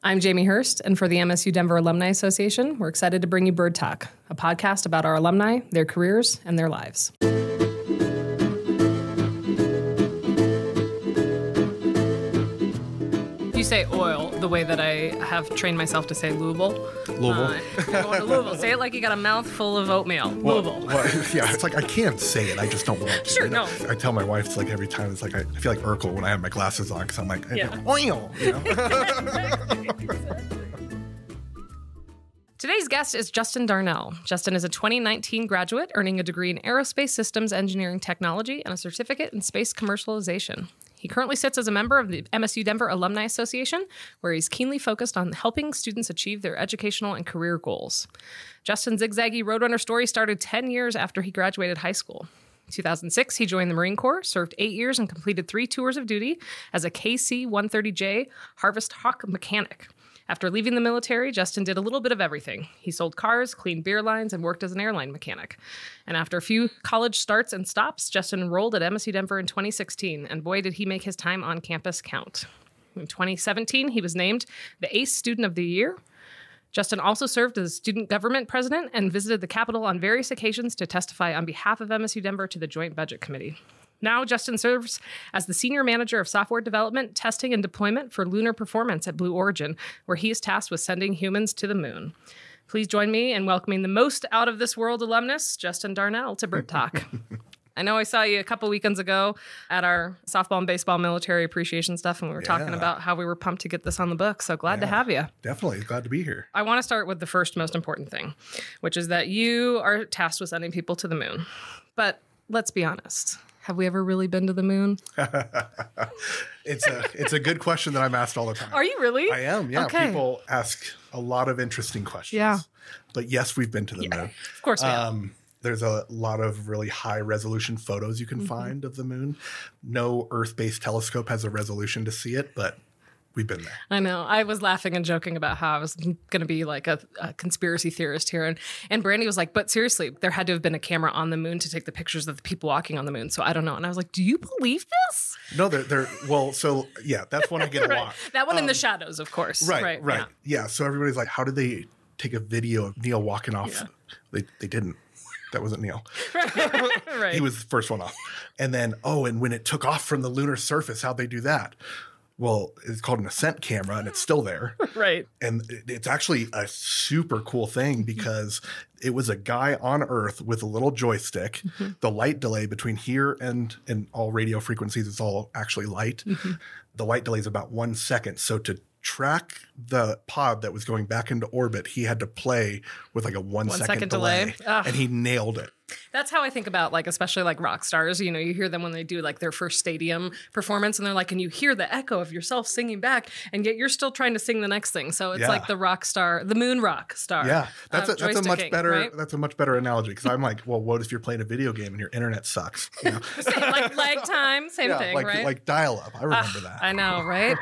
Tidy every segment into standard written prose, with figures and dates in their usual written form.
I'm Jamie Hurst, and for the MSU Denver Alumni Association, we're excited to bring you Bird Talk, a podcast about our alumni, their careers, and their lives. You say oil the way that I have trained myself to say Louisville. Louisville. Going to Louisville. Say it like you got a mouthful of oatmeal. Louisville. Well, yeah, it's like I can say it. I just don't want to. Sure, no. I tell my wife, it's like every time, it's like I feel like Urkel when I have my glasses on because I'm like, oil. You know? Today's guest is Justin Darnell. Justin is a 2019 graduate, earning a degree in Aerospace Systems Engineering Technology and a certificate in Space Commercialization. He currently sits as a member of the MSU Denver Alumni Association, where he's keenly focused on helping students achieve their educational and career goals. Justin's zigzaggy Roadrunner story started 10 years after he graduated high school. In 2006, he joined the Marine Corps, served 8 years, and completed 3 tours of duty as a KC-130J Harvest Hawk mechanic. After leaving the military, Justin did a little bit of everything. He sold cars, cleaned beer lines, and worked as an airline mechanic. And after a few college starts and stops, Justin enrolled at MSU Denver in 2016, and boy, did he make his time on campus count. In 2017, he was named the ACE Student of the Year. Justin also served as student government president and visited the Capitol on various occasions to testify on behalf of MSU Denver to the Joint Budget Committee. Now, Justin serves as the Senior Manager of Software Development, Testing, and Deployment for Lunar Performance at Blue Origin, where he is tasked with sending humans to the moon. Please join me in welcoming the most out-of-this-world alumnus, Justin Darnell, to Bird Talk. I know I saw you a couple weekends ago at our softball and baseball military appreciation stuff, and we were talking about how we were pumped to get this on the book, so glad to have you. Definitely. Glad to be here. I want to start with the first most important thing, which is that you are tasked with sending people to the moon. But let's be honest. Have we ever really been to the moon? It's a good question that I'm asked all the time. Are you really? I am, yeah. Okay. People ask a lot of interesting questions. Yeah. But yes, we've been to the moon. Of course we have. There's a lot of really high resolution photos you can find of the moon. No Earth-based telescope has a resolution to see it, but we've been there. I know. I was laughing and joking about how I was going to be like a conspiracy theorist here. And Brandy was like, but seriously, there had to have been a camera on the moon to take the pictures of the people walking on the moon. So I don't know. And I was like, do you believe this? No, well, so yeah, that's one I get a lot. That one in the shadows, of course. Right. Yeah. So everybody's like, how did they take a video of Neil walking off? Yeah. They didn't. That wasn't Neil. Right. He was the first one off. And then, and when it took off from the lunar surface, how'd they do that? Well, it's called an ascent camera, and it's still there. Right. And it's actually a super cool thing because it was a guy on Earth with a little joystick. Mm-hmm. The light delay between here and all radio frequencies is all actually light. Mm-hmm. The light delay is about 1 second. So to track the pod that was going back into orbit, he had to play with like a 1 second delay. And he nailed it. That's how I think about, like, especially like rock stars. You know, you hear them when they do like their first stadium performance, and they're like, and you hear the echo of yourself singing back, and yet you're still trying to sing the next thing. So it's like the rock star, the moon rock star. Yeah, that's a much better right? That's a much better analogy because I'm like, well, what if you're playing a video game and your internet sucks? You know? Like lag time, same thing, right? Like dial up. I remember that. I know, right?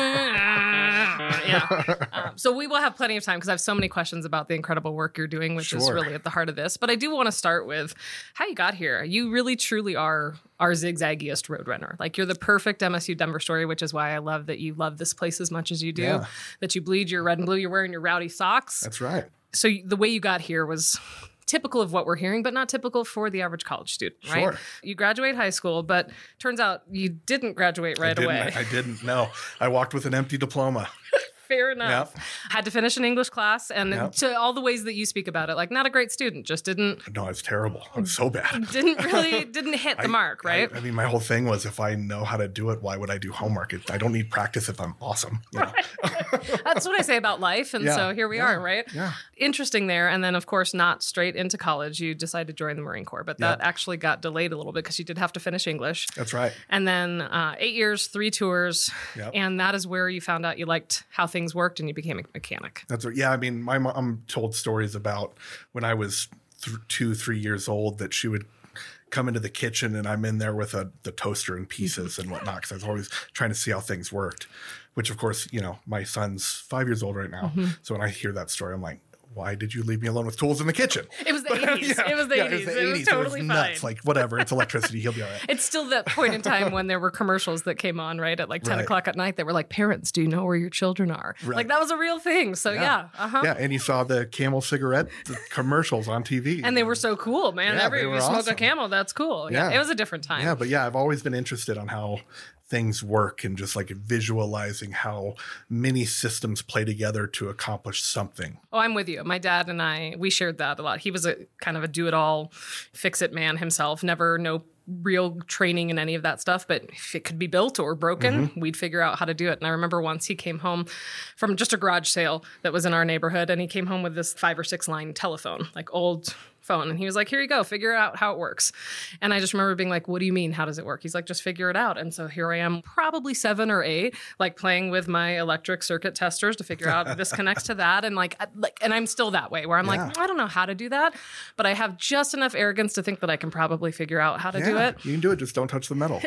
So we will have plenty of time because I have so many questions about the incredible work you're doing, which is really at the heart of this. But I do want to start with how you got here. You really, truly are our zigzaggiest Roadrunner. Like, you're the perfect MSU Denver story, which is why I love that you love this place as much as you do, that you bleed your red and blue, you're wearing your rowdy socks. That's right. So the way you got here was typical of what we're hearing, but not typical for the average college student, right? Sure. You graduate high school, but turns out you didn't graduate right away. I didn't, no. I walked with an empty diploma. Fair enough. Yep. Had to finish an English class, and to all the ways that you speak about it, like, not a great student, just didn't. No, I was terrible. I was so bad. Didn't hit the mark, right? I mean, my whole thing was, if I know how to do it, why would I do homework? I don't need practice if I'm awesome. You know? That's what I say about life, and so here we are, right? Yeah. Interesting there, and then, of course, not straight into college. You decided to join the Marine Corps, but that actually got delayed a little bit because you did have to finish English. That's right. And then 8 years, 3 tours, and that is where you found out you liked how things worked, and you became a mechanic. That's right. Yeah, I mean, my mom told stories about when I was 2-3 years old that she would come into the kitchen and I'm in there with the toaster in pieces and whatnot because I was always trying to see how things worked, which, of course, you know, my son's 5 years old right now. Mm-hmm. So when I hear that story, I'm like, why did you leave me alone with tools in the kitchen? It was the 80s. It was the 80s. It was totally nuts. fine. Like, whatever. It's electricity. He'll be all right. It's still that point in time when there were commercials that came on, right, at like 10 o'clock at night that were like, parents, do you know where your children are? Right. Like, that was a real thing. So, yeah. Yeah, and you saw the Camel cigarette commercials on TV. And they were so cool, man. Yeah, If you smoke a Camel, that's cool. Yeah. It was a different time. Yeah, but yeah, I've always been interested on how things work and just like visualizing how many systems play together to accomplish something. Oh, I'm with you. My dad and I, we shared that a lot. He was a kind of a do-it-all, fix-it man himself. No real training in any of that stuff, but if it could be built or broken, we'd figure out how to do it. And I remember once he came home from just a garage sale that was in our neighborhood, and he came home with this 5 or 6 line telephone, like old phone. And he was like, here you go, figure out how it works. And I just remember being like, what do you mean? How does it work? He's like, just figure it out. And so here I am, probably 7 or 8, like playing with my electric circuit testers to figure out this connects to that. And and I'm still that way where I'm like, I don't know how to do that, but I have just enough arrogance to think that I can probably figure out how to do it. You can do it. Just don't touch the metal.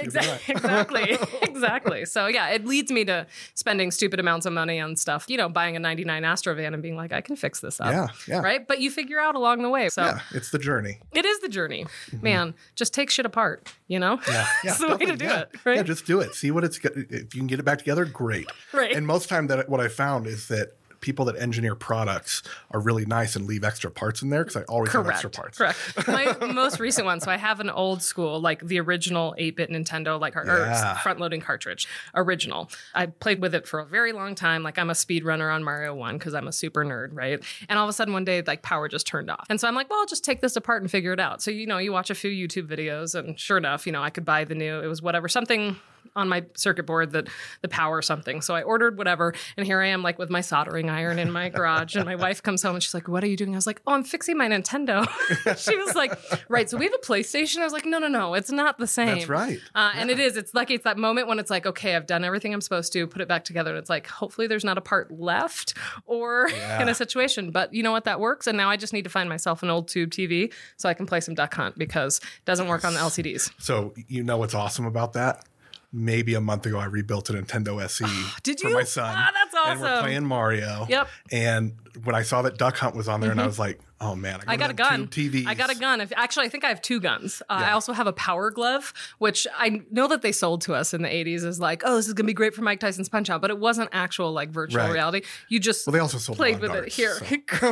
Exactly. So yeah, it leads me to spending stupid amounts of money on stuff, buying a 99 Astrovan and being like, I can fix this up. Yeah. Right. But you figure out along the way. So yeah, it's the journey. It is the journey, man. Just take shit apart, Yeah, it's the way to do it, right? Yeah, just do it. See what it's. If you can get it back together, great. Right. And most time what I found is that people that engineer products are really nice and leave extra parts in there because I always have extra parts. Correct. My most recent one. So I have an old school, like the original 8-bit Nintendo, front-loading cartridge, original. I played with it for a very long time. Like I'm a speedrunner on Mario 1 because I'm a super nerd, right? And all of a sudden one day, like power just turned off. And so I'm like, well, I'll just take this apart and figure it out. So, you watch a few YouTube videos and sure enough, I could buy the new, it was whatever, something on my circuit board that the power or something. So I ordered whatever. And here I am like with my soldering iron in my garage. And my wife comes home and she's like, what are you doing? I was like, oh, I'm fixing my Nintendo. She was like, right. So we have a PlayStation. I was like, no, it's not the same. That's right. And it is. It's lucky. It's that moment when it's like, okay, I've done everything I'm supposed to, put it back together. And it's like, hopefully there's not a part left or in a situation. But you know what? That works. And now I just need to find myself an old tube TV so I can play some Duck Hunt because it doesn't work on the LCDs. So what's awesome about that? Maybe a month ago, I rebuilt a Nintendo SE Did you? for my son. Ah, that's awesome. And we're playing Mario. Yep. And when I saw that Duck Hunt was on there, and I was like, oh man, I got a gun. TVs. I got a gun. Actually, I think I have 2 guns. I also have a power glove, which I know that they sold to us in the 80s as like, oh, this is going to be great for Mike Tyson's Punch-Out, but it wasn't actual like virtual reality. You just they also sold played with darts, it here.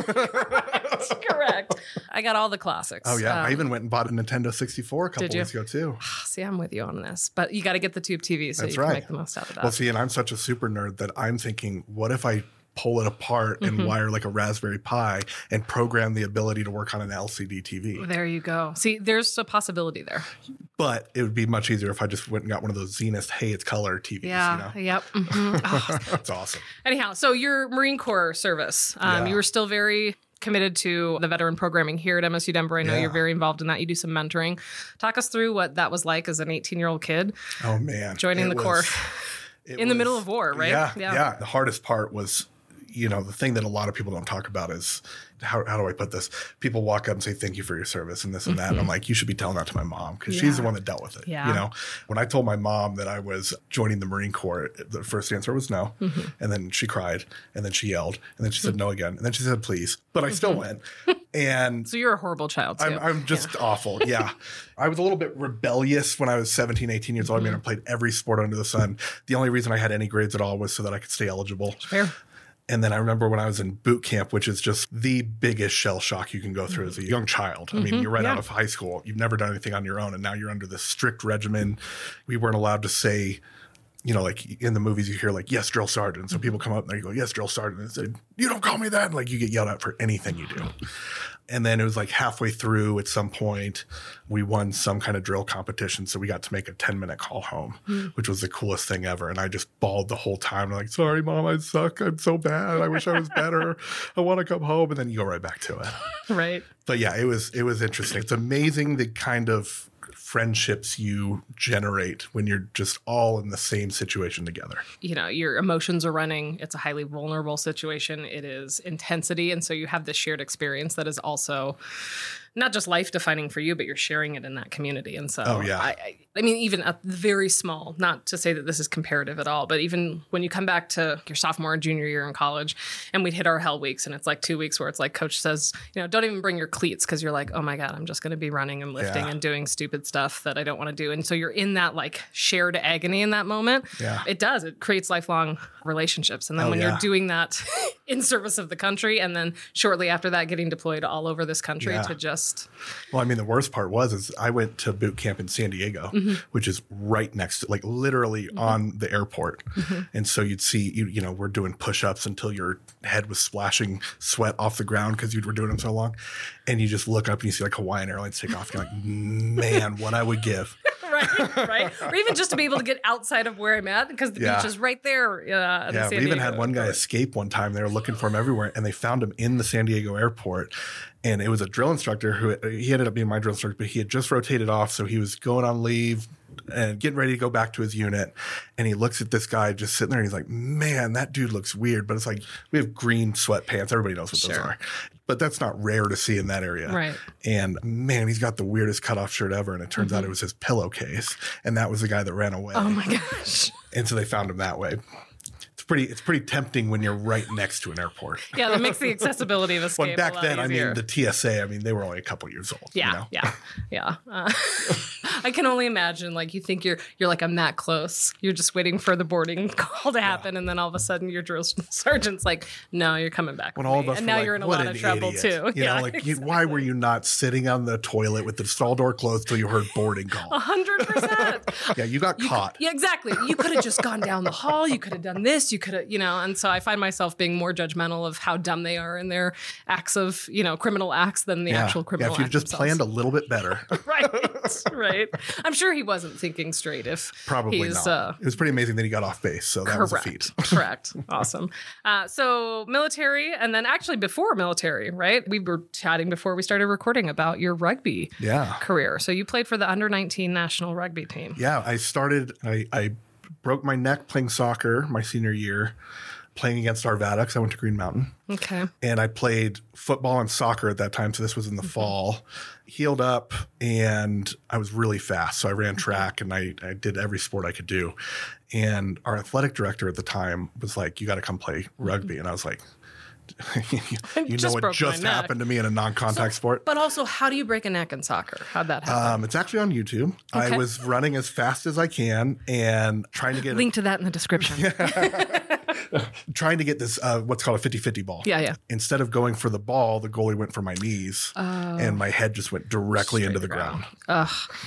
So. Correct. I got all the classics. Oh yeah, I even went and bought a Nintendo 64 a couple weeks ago too. See, I'm with you on this, but you got to get the tube TV so can make the most out of that. Well, see, and I'm such a super nerd that I'm thinking, what if I pull it apart and wire like a Raspberry Pi and program the ability to work on an LCD TV? There you go. See, there's a possibility there. But it would be much easier if I just went and got one of those Zenith, hey, it's color TVs. Yeah. Yep. Oh. That's awesome. Anyhow, so your Marine Corps service, you were still very committed to the veteran programming here at MSU Denver. I know you're very involved in that. You do some mentoring. Talk us through what that was like as an 18-year-old kid. Oh, man. Joining the Corps in the middle of war, right? Yeah. The hardest part was, the thing that a lot of people don't talk about is, how do I put this? People walk up and say, thank you for your service and this and that. And I'm like, you should be telling that to my mom because she's the one that dealt with it. Yeah. When I told my mom that I was joining the Marine Corps, the first answer was no. And then she cried and then she yelled and then she said no again. And then she said, please. But I still went. And so you're a horrible child too. I'm just awful. Yeah. I was a little bit rebellious when I was 17, 18 years old. I mean, I played every sport under the sun. The only reason I had any grades at all was so that I could stay eligible. Fair. And then I remember when I was in boot camp, which is just the biggest shell shock you can go through as a young child. I mean, you're right out of high school. You've never done anything on your own. And now you're under this strict regimen. We weren't allowed to say, like in the movies you hear like, yes, drill sergeant. So people come up and they go, yes, drill sergeant. And say, you don't call me that. And like you get yelled at for anything you do. And then it was like halfway through at some point, we won some kind of drill competition. So we got to make a 10-minute call home, which was the coolest thing ever. And I just bawled the whole time. I'm like, sorry, Mom, I suck. I'm so bad. I wish I was better. I want to come home. And then you go right back to it. Right. But yeah, it was interesting. It's amazing the kind of friendships you generate when you're just all in the same situation together. Your emotions are running. It's a highly vulnerable situation. It is intensity. And so you have this shared experience that is also not just life defining for you, but you're sharing it in that community. And so, Oh, yeah. I mean, even at very small, not to say that this is comparative at all, but even when you come back to your sophomore and junior year in college and we'd hit our hell weeks and it's like 2 weeks where it's like coach says, don't even bring your cleats because you're like, oh my God, I'm just going to be running and lifting and doing stupid stuff that I don't want to do. And so you're in that like shared agony in that moment. Yeah. It does. It creates lifelong relationships. And then when you're doing that in service of the country and then shortly after that getting deployed all over this country to just... Well, I mean, the worst part is I went to boot camp in San Diego, which is right next to, like literally on the airport. And so you'd see, we're doing push-ups until your head was splashing sweat off the ground because you were doing them so long. And you just look up and you see like Hawaiian Airlines take off. You're like, man, what I would give. Right. Or even just to be able to get outside of where I'm at because the beach is right there. We even had one guy escape one time. They were looking for him everywhere and they found him in the San Diego airport. And it was a drill instructor who he ended up being my drill instructor, but he had just rotated off. So he was going on leave and getting ready to go back to his unit. And he looks at this guy just sitting there and he's like, man, that dude looks weird. But it's like, we have green sweatpants. Everybody knows what those are. But that's not rare to see in that area. Right. And man, he's got the weirdest cutoff shirt ever. And it turns out it was his pillowcase. And that was the guy that ran away. Oh my gosh. And so they found him that way. It's pretty tempting when you're right next to an airport. Yeah, that makes the accessibility of escape back a lot then, easier. I mean, the TSA, they were only a couple years old. Yeah. I can only imagine, like, you think you're like, I'm that close. You're just waiting for the boarding call to happen, and then all of a sudden your drill sergeant's like, no, you're coming back. When all of us and were now like, you're in a what lot an of trouble idiot. too. Exactly. Why were you not sitting on the toilet with the stall door closed till you heard boarding call? 100%. Yeah, you got caught. Yeah, exactly. You could have just gone down the hall. You could have done this. You could have, and so I find myself being more judgmental of how dumb they are in their acts of, criminal acts than the actual criminal acts. Yeah, if you just planned a little bit better. Right. I'm sure he wasn't thinking straight if Probably not. It was pretty amazing that he got off base, so that was a feat. Correct. Awesome. So military, and then actually before military, right? We were chatting before we started recording about your rugby career. So you played for the under-19 national rugby team. Yeah, I broke my neck playing soccer my senior year, playing against Arvada because I went to Green Mountain. Okay. And I played football and soccer at that time. So this was in the fall. Healed up and I was really fast. So I ran track and I did every sport I could do. And our athletic director at the time was like, you got to come play rugby. And I was like, you know what just happened to me in a non-contact sport. But also, how do you break a neck in soccer? How'd that happen? It's actually on YouTube. Okay. I was running as fast as I can and trying to get link to that in the description. Trying to get this what's called a 50-50 ball. Yeah. Instead of going for the ball, the goalie went for my knees, and my head just went directly into the ground. Ugh,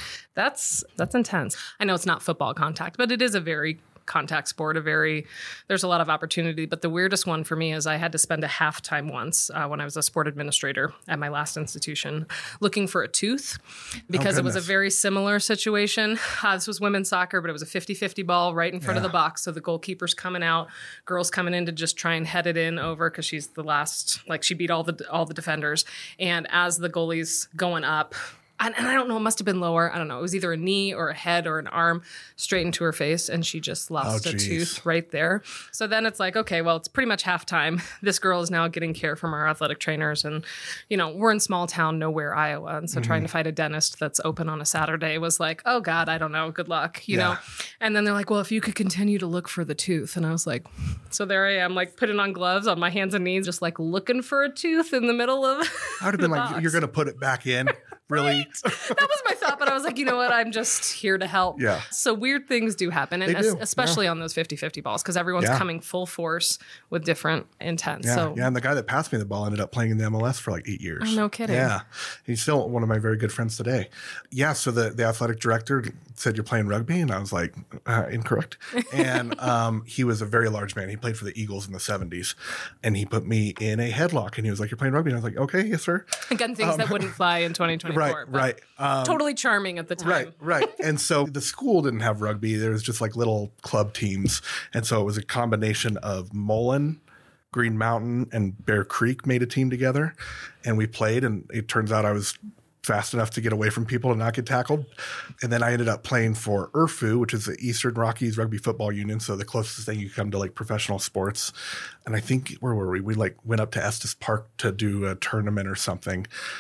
that's intense. I know it's not football contact, but it is a very contact sport. There's a lot of opportunity. But the weirdest one for me is I had to spend a halftime once when I was a sport administrator at my last institution looking for a tooth because it was a very similar situation. This was women's soccer, but it was a 50-50 ball right in front of the box. So the goalkeeper's coming out, girls coming in to just try and head it in over because she's the last, like she beat all the defenders. And as the goalie's going up, and I don't know, it must have been lower. I don't know. It was either a knee or a head or an arm straight into her face. And she just lost a tooth right there. So then it's like, okay, well, it's pretty much halftime. This girl is now getting care from our athletic trainers. And, we're in small town, nowhere, Iowa. And so trying to find a dentist that's open on a Saturday was like, oh God, I don't know. Good luck, you know? And then they're like, well, if you could continue to look for the tooth. And I was like, so there I am, like putting on gloves on my hands and knees, just like looking for a tooth in the middle of I would have been like, you're going to put it back in? Really? Right? That was my thought, but I was like, you know what? I'm just here to help. Yeah. So weird things do happen, and especially on those 50-50 balls, because everyone's coming full force with different intents. Yeah. So. Yeah, and the guy that passed me the ball ended up playing in the MLS for like 8 years. Oh, no kidding. Yeah. He's still one of my very good friends today. Yeah, so the athletic director said, you're playing rugby? And I was like, incorrect. And he was a very large man. He played for the Eagles in the 70s. And he put me in a headlock, and he was like, you're playing rugby? And I was like, okay, yes, sir. Again, things that wouldn't fly in 2024. Right. Totally charming at the time. Right. And so the school didn't have rugby. There was just like little club teams. And so it was a combination of Mullen, Green Mountain, and Bear Creek made a team together. And we played, and it turns out I was fast enough to get away from people and not get tackled. And then I ended up playing for IRFU, which is the Eastern Rockies Rugby Football Union. So the closest thing you come to like professional sports. And I think, where were we? We like went up to Estes Park to do a tournament or something.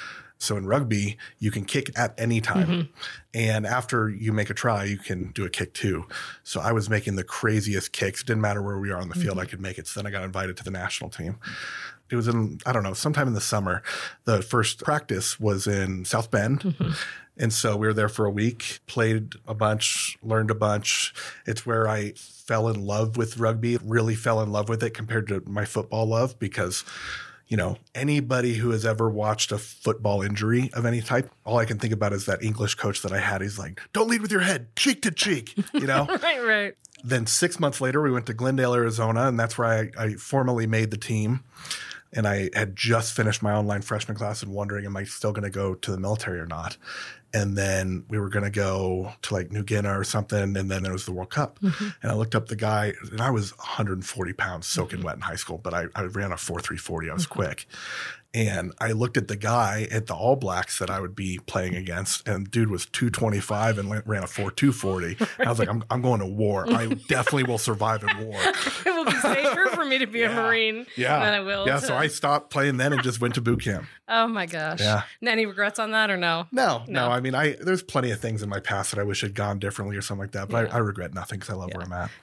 So in rugby, you can kick at any time. And after you make a try, you can do a kick too. So I was making the craziest kicks. Didn't matter where we are on the field, I could make it. So then I got invited to the national team. It was in, I don't know, sometime in the summer. The first practice was in South Bend. And so we were there for a week, played a bunch, learned a bunch. It's where I fell in love with rugby, really fell in love with it compared to my football love because, you know, anybody who has ever watched a football injury of any type, all I can think about is that English coach that I had. He's like, don't lead with your head, cheek to cheek, you know? Right. Then 6 months later, we went to Glendale, Arizona, and that's where I formally made the team. And I had just finished my online freshman class and wondering, am I still going to go to the military or not? And then we were going to go to like New Guinea or something. And then there was the World Cup. And I looked up the guy, and I was 140 pounds soaking wet in high school, but I ran a 4.340. I was quick. And I looked at the guy at the All Blacks that I would be playing against, and dude was 225 and ran a 4.240. I was like, I'm going to war. I definitely will survive in war. It will be safer for me to be a Marine than I will. Yeah, so I stopped playing then and just went to boot camp. Oh my gosh. Yeah. Any regrets on that or no? No. I mean, there's plenty of things in my past that I wish had gone differently or something like that, but I regret nothing because I love where I'm at.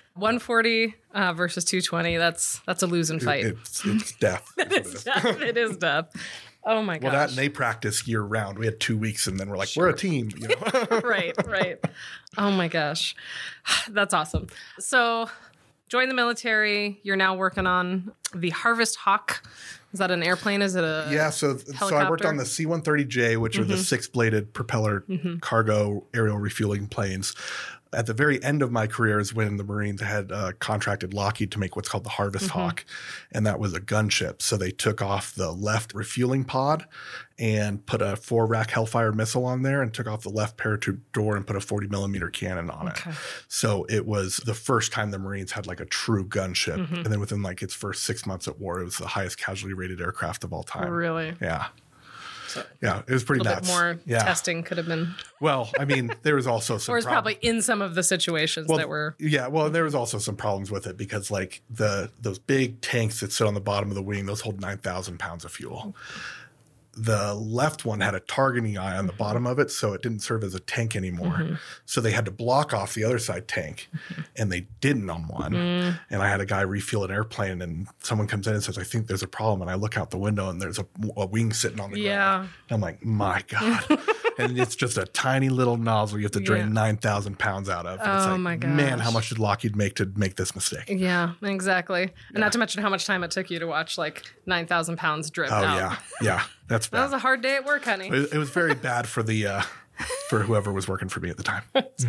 140 versus 220. That's a losing fight. It's death. It is death. Oh my gosh. Well, and they practice year round. We had 2 weeks, and then we're like, we're a team. You know? Right. Oh my gosh, that's awesome. So, join the military. You're now working on the Harvest Hawk. Is that an airplane? Is it a So I worked on the C-130J, which are the 6-bladed propeller cargo aerial refueling planes. At the very end of my career is when the Marines had contracted Lockheed to make what's called the Harvest Hawk, and that was a gunship. So they took off the left refueling pod and put a 4-rack Hellfire missile on there and took off the left parachute door and put a 40-millimeter cannon on it. So it was the first time the Marines had like a true gunship. And then within like its first 6 months at war, it was the highest casualty rated aircraft of all time. Really? Yeah. Yeah, it was pretty nuts. A little bit more testing could have been. Well, I mean, there was also some. Or it's probably in some of the situations that were. Yeah, well, there was also some problems with it because, like, those big tanks that sit on the bottom of the wing, those hold 9,000 pounds of fuel. The left one had a targeting eye on the bottom of it, so it didn't serve as a tank anymore. So they had to block off the other side tank, and they didn't on one. And I had a guy refuel an airplane, and someone comes in and says, I think there's a problem. And I look out the window, and there's a wing sitting on the ground. And I'm like, my God. And it's just a tiny little nozzle you have to drain 9,000 pounds out of. And it's like, my gosh. Man, how much did Lockheed make to make this mistake? Yeah, exactly. And not to mention how much time it took you to watch like 9,000 pounds drip out. Yeah. That's bad. That was a hard day at work, honey. It was very bad for the for whoever was working for me at the time.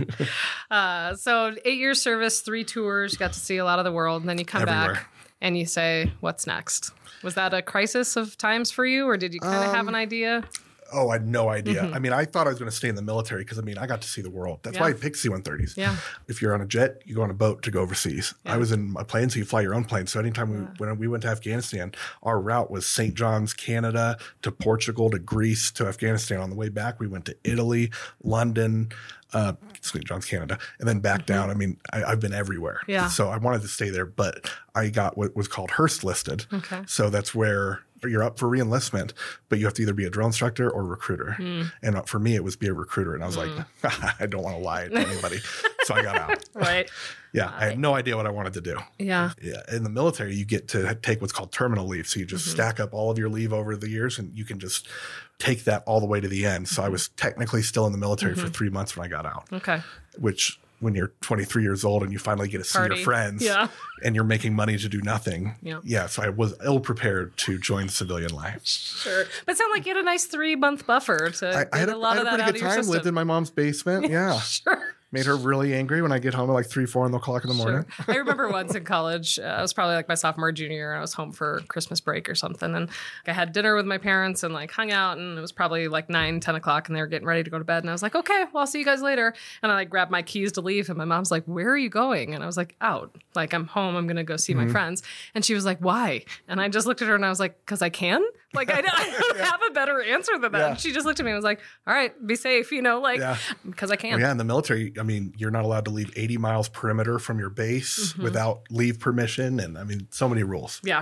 So 8 years service, 3 tours, got to see a lot of the world, and then you come back and you say, what's next? Was that a crisis of times for you, or did you kind of have an idea? Oh, I had no idea. I mean, I thought I was going to stay in the military because, I mean, I got to see the world. That's why I picked C-130s. Yeah. If you're on a jet, you go on a boat to go overseas. I was in a plane, so you fly your own plane. So anytime when we went to Afghanistan, our route was St. John's, Canada, to Greece, to Afghanistan. On the way back, we went to Italy, London, St. John's, Canada, and then back down. I mean, I've been everywhere. Yeah. So I wanted to stay there, but I got what was called Hearst listed. Okay. So that's where you're up for reenlistment, but you have to either be a drill instructor or recruiter. And for me, it was be a recruiter. And I was like, I don't want to lie to anybody. So I got out. Right. Yeah. I had no idea what I wanted to do. Yeah. In the military, you get to take what's called terminal leave. So you just stack up all of your leave over the years and you can just take that all the way to the end. So I was technically still in the military for 3 months when I got out. Okay. Which, when you're 23 years old and you finally get to see your friends and you're making money to do nothing. Yeah. So I was ill prepared to join civilian life. Sure. But it sounded like you had a nice 3-month buffer to I had a lot of that pretty out good of your time, system. lived in my mom's basement. Yeah. Sure. Made her really angry when I get home at like 3, 4 o'clock in the morning. I remember once in college, I was probably like my sophomore, junior year, and I was home for Christmas break or something. And I had dinner with my parents and like hung out, and it was probably like 9, 10 o'clock, and they were getting ready to go to bed. And I was like, okay, well, I'll see you guys later. And I like grabbed my keys to leave, and my mom's like, where are you going? And I was like, out. Like, I'm home. I'm going to go see my friends. And she was like, why? And I just looked at her and I was like, because I can? Like, I don't have a better answer than that. And she just looked at me and was like, all right, be safe, because I can. Well, in the military, I mean, you're not allowed to leave 80 miles perimeter from your base without leave permission. And I mean, so many rules. Yeah.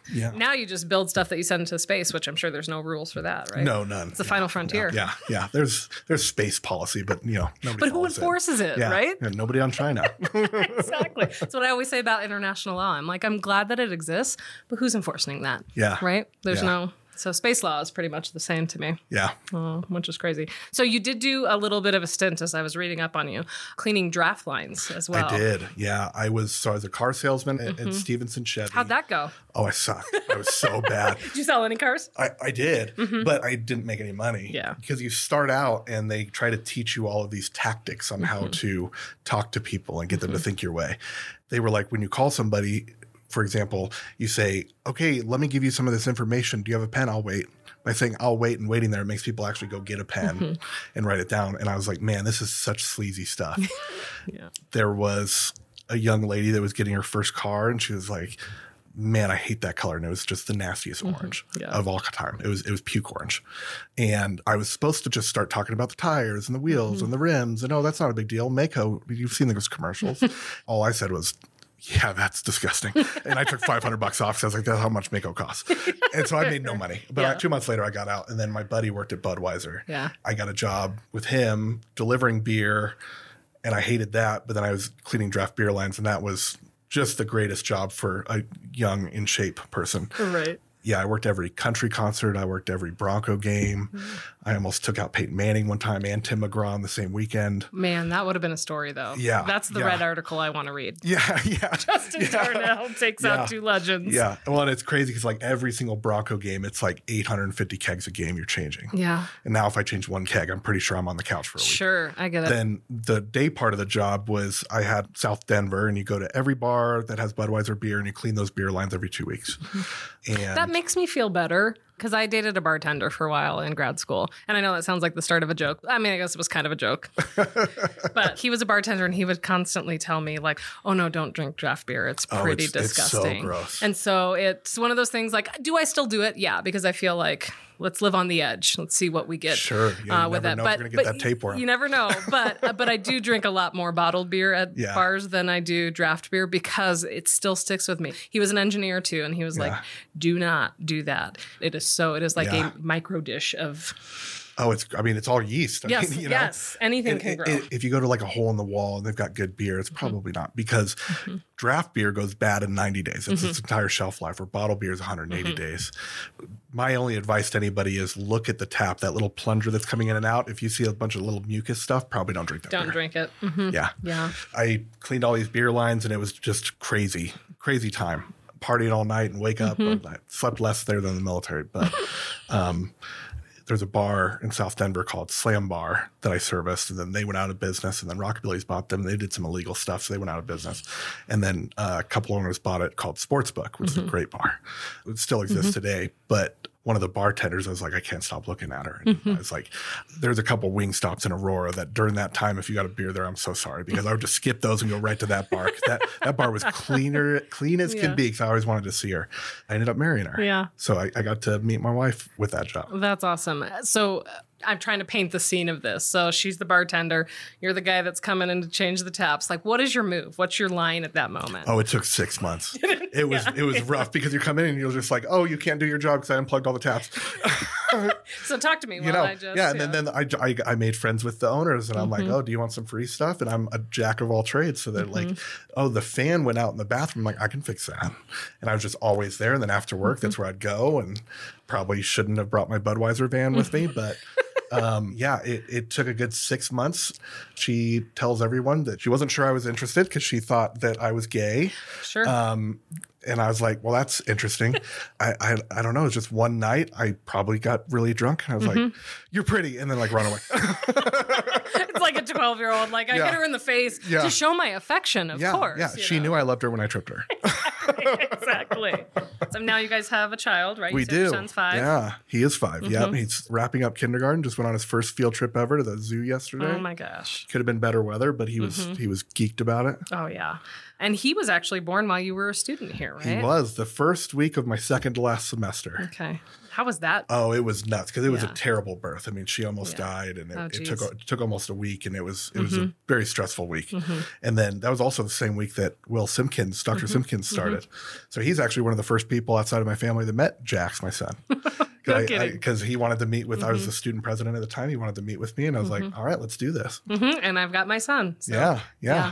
Yeah. Now you just build stuff that you send into space, which I'm sure there's no rules for that, right? No, none. It's the final frontier. Yeah. There's space policy, but nobody. But who follows enforces it, right? Yeah, nobody on China. Exactly. That's what I always say about international law. I'm like, I'm glad that it exists, but who's enforcing that? Yeah. Right? There's Yeah. no. So space law is pretty much the same to me. Yeah. Which is crazy. So you did do a little bit of a stint, as I was reading up on you, cleaning draft lines as well. I did. Yeah. I was a car salesman at Stevenson Chevy. How'd that go? Oh, I sucked. I was so bad. Did you sell any cars? I did, but I didn't make any money. Yeah. Because you start out and they try to teach you all of these tactics on how to talk to people and get them to think your way. They were like, when you call somebody, for example, you say, okay, let me give you some of this information. Do you have a pen? I'll wait. By saying I'll wait and waiting there, it makes people actually go get a pen and write it down. And I was like, man, this is such sleazy stuff. Yeah. There was a young lady that was getting her first car and she was like, man, I hate that color. And it was just the nastiest orange of all time. It was puke orange. And I was supposed to just start talking about the tires and the wheels and the rims. And that's not a big deal. Mako, you've seen those commercials. All I said was, yeah, that's disgusting. And I took $500 off because I was like, that's how much Mako costs. And so I made no money. But 2 months later, I got out. And then my buddy worked at Budweiser. Yeah. I got a job with him delivering beer. And I hated that. But then I was cleaning draft beer lines. And that was just the greatest job for a young, in shape person. Right. Yeah, I worked every country concert. I worked every Bronco game. I almost took out Peyton Manning one time and Tim McGraw on the same weekend. Man, that would have been a story, though. Yeah. That's the red article I want to read. Yeah. Justin Darnell takes out two legends. Yeah. Well, and it's crazy because like every single Bronco game, it's like 850 kegs a game you're changing. Yeah. And now if I change one keg, I'm pretty sure I'm on the couch for a week. Sure, I get it. Then the day part of the job was I had South Denver, and you go to every bar that has Budweiser beer and you clean those beer lines every 2 weeks. And that makes me feel better because I dated a bartender for a while in grad school. And I know that sounds like the start of a joke. I mean, I guess it was kind of a joke. But he was a bartender and he would constantly tell me like, oh no, don't drink draft beer. It's pretty disgusting. It's so gross. And so it's one of those things like, do I still do it? Yeah, because I feel like let's live on the edge. Let's see what we get. Sure. You with never that. know But if you're going to get that tapeworm. You never know. But I do drink a lot more bottled beer at bars than I do draft beer because it still sticks with me. He was an engineer too. And he was like, do not do that. It is like a micro dish of... Oh, it's all yeast. Yes, yes. Anything can grow. If you go to like a hole in the wall and they've got good beer, it's probably not because draft beer goes bad in 90 days. It's its entire shelf life, where bottled beer is 180 days. My only advice to anybody is look at the tap, that little plunger that's coming in and out. If you see a bunch of little mucus stuff, probably don't drink that beer. Don't drink it. Yeah. Yeah. I cleaned all these beer lines and it was just crazy time. Partying all night and wake up. I slept less there than the military, but there's a bar in South Denver called Slam Bar that I serviced, and then they went out of business, and then Rockabilly's bought them. They did some illegal stuff, so they went out of business. And then a couple owners bought it called Sportsbook, which is a great bar. It still exists today, but one of the bartenders, I was like, I can't stop looking at her. And I was like, there's a couple wing stops in Aurora that during that time, if you got a beer there, I'm so sorry, because I would just skip those and go right to that bar. That bar was clean as can be, because I always wanted to see her. I ended up marrying her. Yeah. So I got to meet my wife with that job. That's awesome. So I'm trying to paint the scene of this. So she's the bartender. You're the guy that's coming in to change the taps. Like, what is your move? What's your line at that moment? Oh, it took 6 months. It was rough because you come in and you're just like, oh, you can't do your job because I unplugged all the taps. So talk to me while I just... Yeah, and then I made friends with the owners, and I'm like, oh, do you want some free stuff? And I'm a jack of all trades. So they're like, oh, the fan went out in the bathroom. I'm like, I can fix that. And I was just always there. And then after work, that's where I'd go, and probably shouldn't have brought my Budweiser van with me, but... it took a good 6 months. She tells everyone that she wasn't sure I was interested because she thought that I was gay. Sure. And I was like, well, that's interesting. I don't know. It's just one night I probably got really drunk and I was like, you're pretty. And then like run away. It's like a 12-year-old. Like I hit her in the face to show my affection, of course. Yeah, she knew I loved her when I tripped her. Exactly. So now you guys have a child, right? We do. Your son's 5. Yeah, he is 5. Yep, he's wrapping up kindergarten. Just went on his first field trip ever to the zoo yesterday. Oh my gosh. Could have been better weather, but he was geeked about it. Oh yeah. And he was actually born while you were a student here, right? He was the first week of my second to last semester. Okay. How was that? Oh, it was nuts because it was a Yeah. terrible birth. I mean, she almost died, and Oh, it geez. took almost a week, and it was a very stressful week. And then that was also the same week that Will Simpkins, Dr. Simpkins, started. So he's actually one of the first people outside of my family that met Jax, my son. No kidding. Because he wanted to meet with, I was the student president at the time. He wanted to meet with me, and I was like, all right, let's do this. And I've got my son. So. Yeah.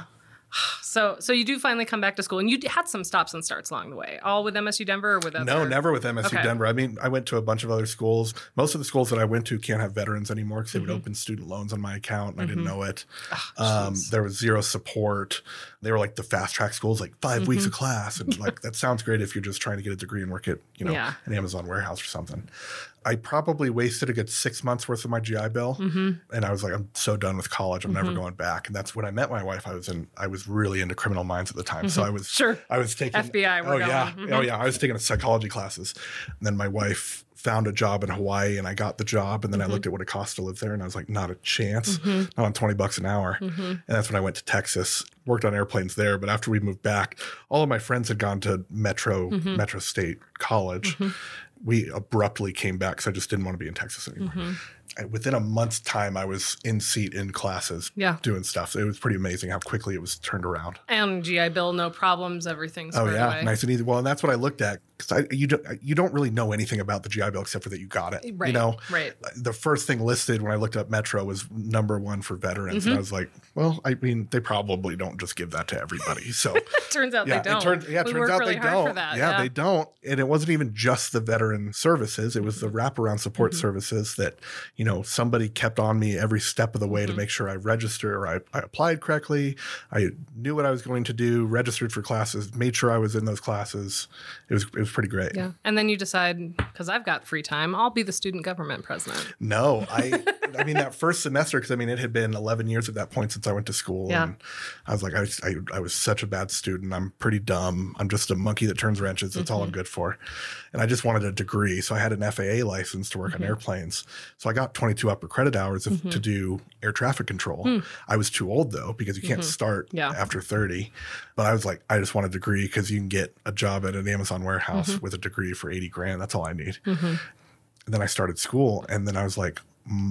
So you do finally come back to school, and you had some stops and starts along the way, all with MSU Denver or with other? No, never with MSU Okay. Denver. I mean, I went to a bunch of other schools. Most of the schools that I went to can't have veterans anymore because they would open student loans on my account, and I didn't know it. There was zero support. They were like the fast track schools, like 5 weeks of class, and like that sounds great if you're just trying to get a degree and work at an Amazon warehouse or something. I probably wasted a good 6 months worth of my GI Bill, and I was like, I'm so done with college. I'm never going back. And that's when I met my wife. I was really into Criminal Minds at the time, so I was I was taking FBI. Oh yeah, I was taking psychology classes, and then my wife found a job in Hawaii, and I got the job, and then I looked at what it cost to live there, and I was like, not a chance, not on $20 an hour. And that's when I went to Texas, worked on airplanes there. But after we moved back, all of my friends had gone to Metro State College. We abruptly came back because I just didn't want to be in Texas anymore. And within a month's time, I was in seat in classes doing stuff. So it was pretty amazing how quickly it was turned around. And GI Bill, no problems, everything's squared away. Nice and easy. Well, and that's what I looked at because you don't really know anything about the GI Bill except for that you got it. Right, You know, right. The first thing listed when I looked up Metro was #1 for veterans, and I was like, well, I mean, they probably don't just give that to everybody. So Turns out they don't. It turns out really they hard don't. for that. Yeah, they don't. And it wasn't even just the veteran services; it was the wraparound support services that somebody kept on me every step of the way to make sure I registered or I applied correctly. I knew what I was going to do, registered for classes, made sure I was in those classes. It was pretty great. Yeah. And then you decide, because I've got free time, I'll be the student government president. No, I mean, that first semester, because I mean, it had been 11 years at that point since I went to school. Yeah. And I was like, I was such a bad student. I'm pretty dumb. I'm just a monkey that turns wrenches. That's all I'm good for. And I just wanted a degree. So I had an FAA license to work on airplanes. So I got 22 upper credit hours to do air traffic control. I was too old though, because you can't start after 30. But I was like, I just want a degree because you can get a job at an Amazon warehouse with a degree for $80,000. That's all I need. And then I started school, and then I was like,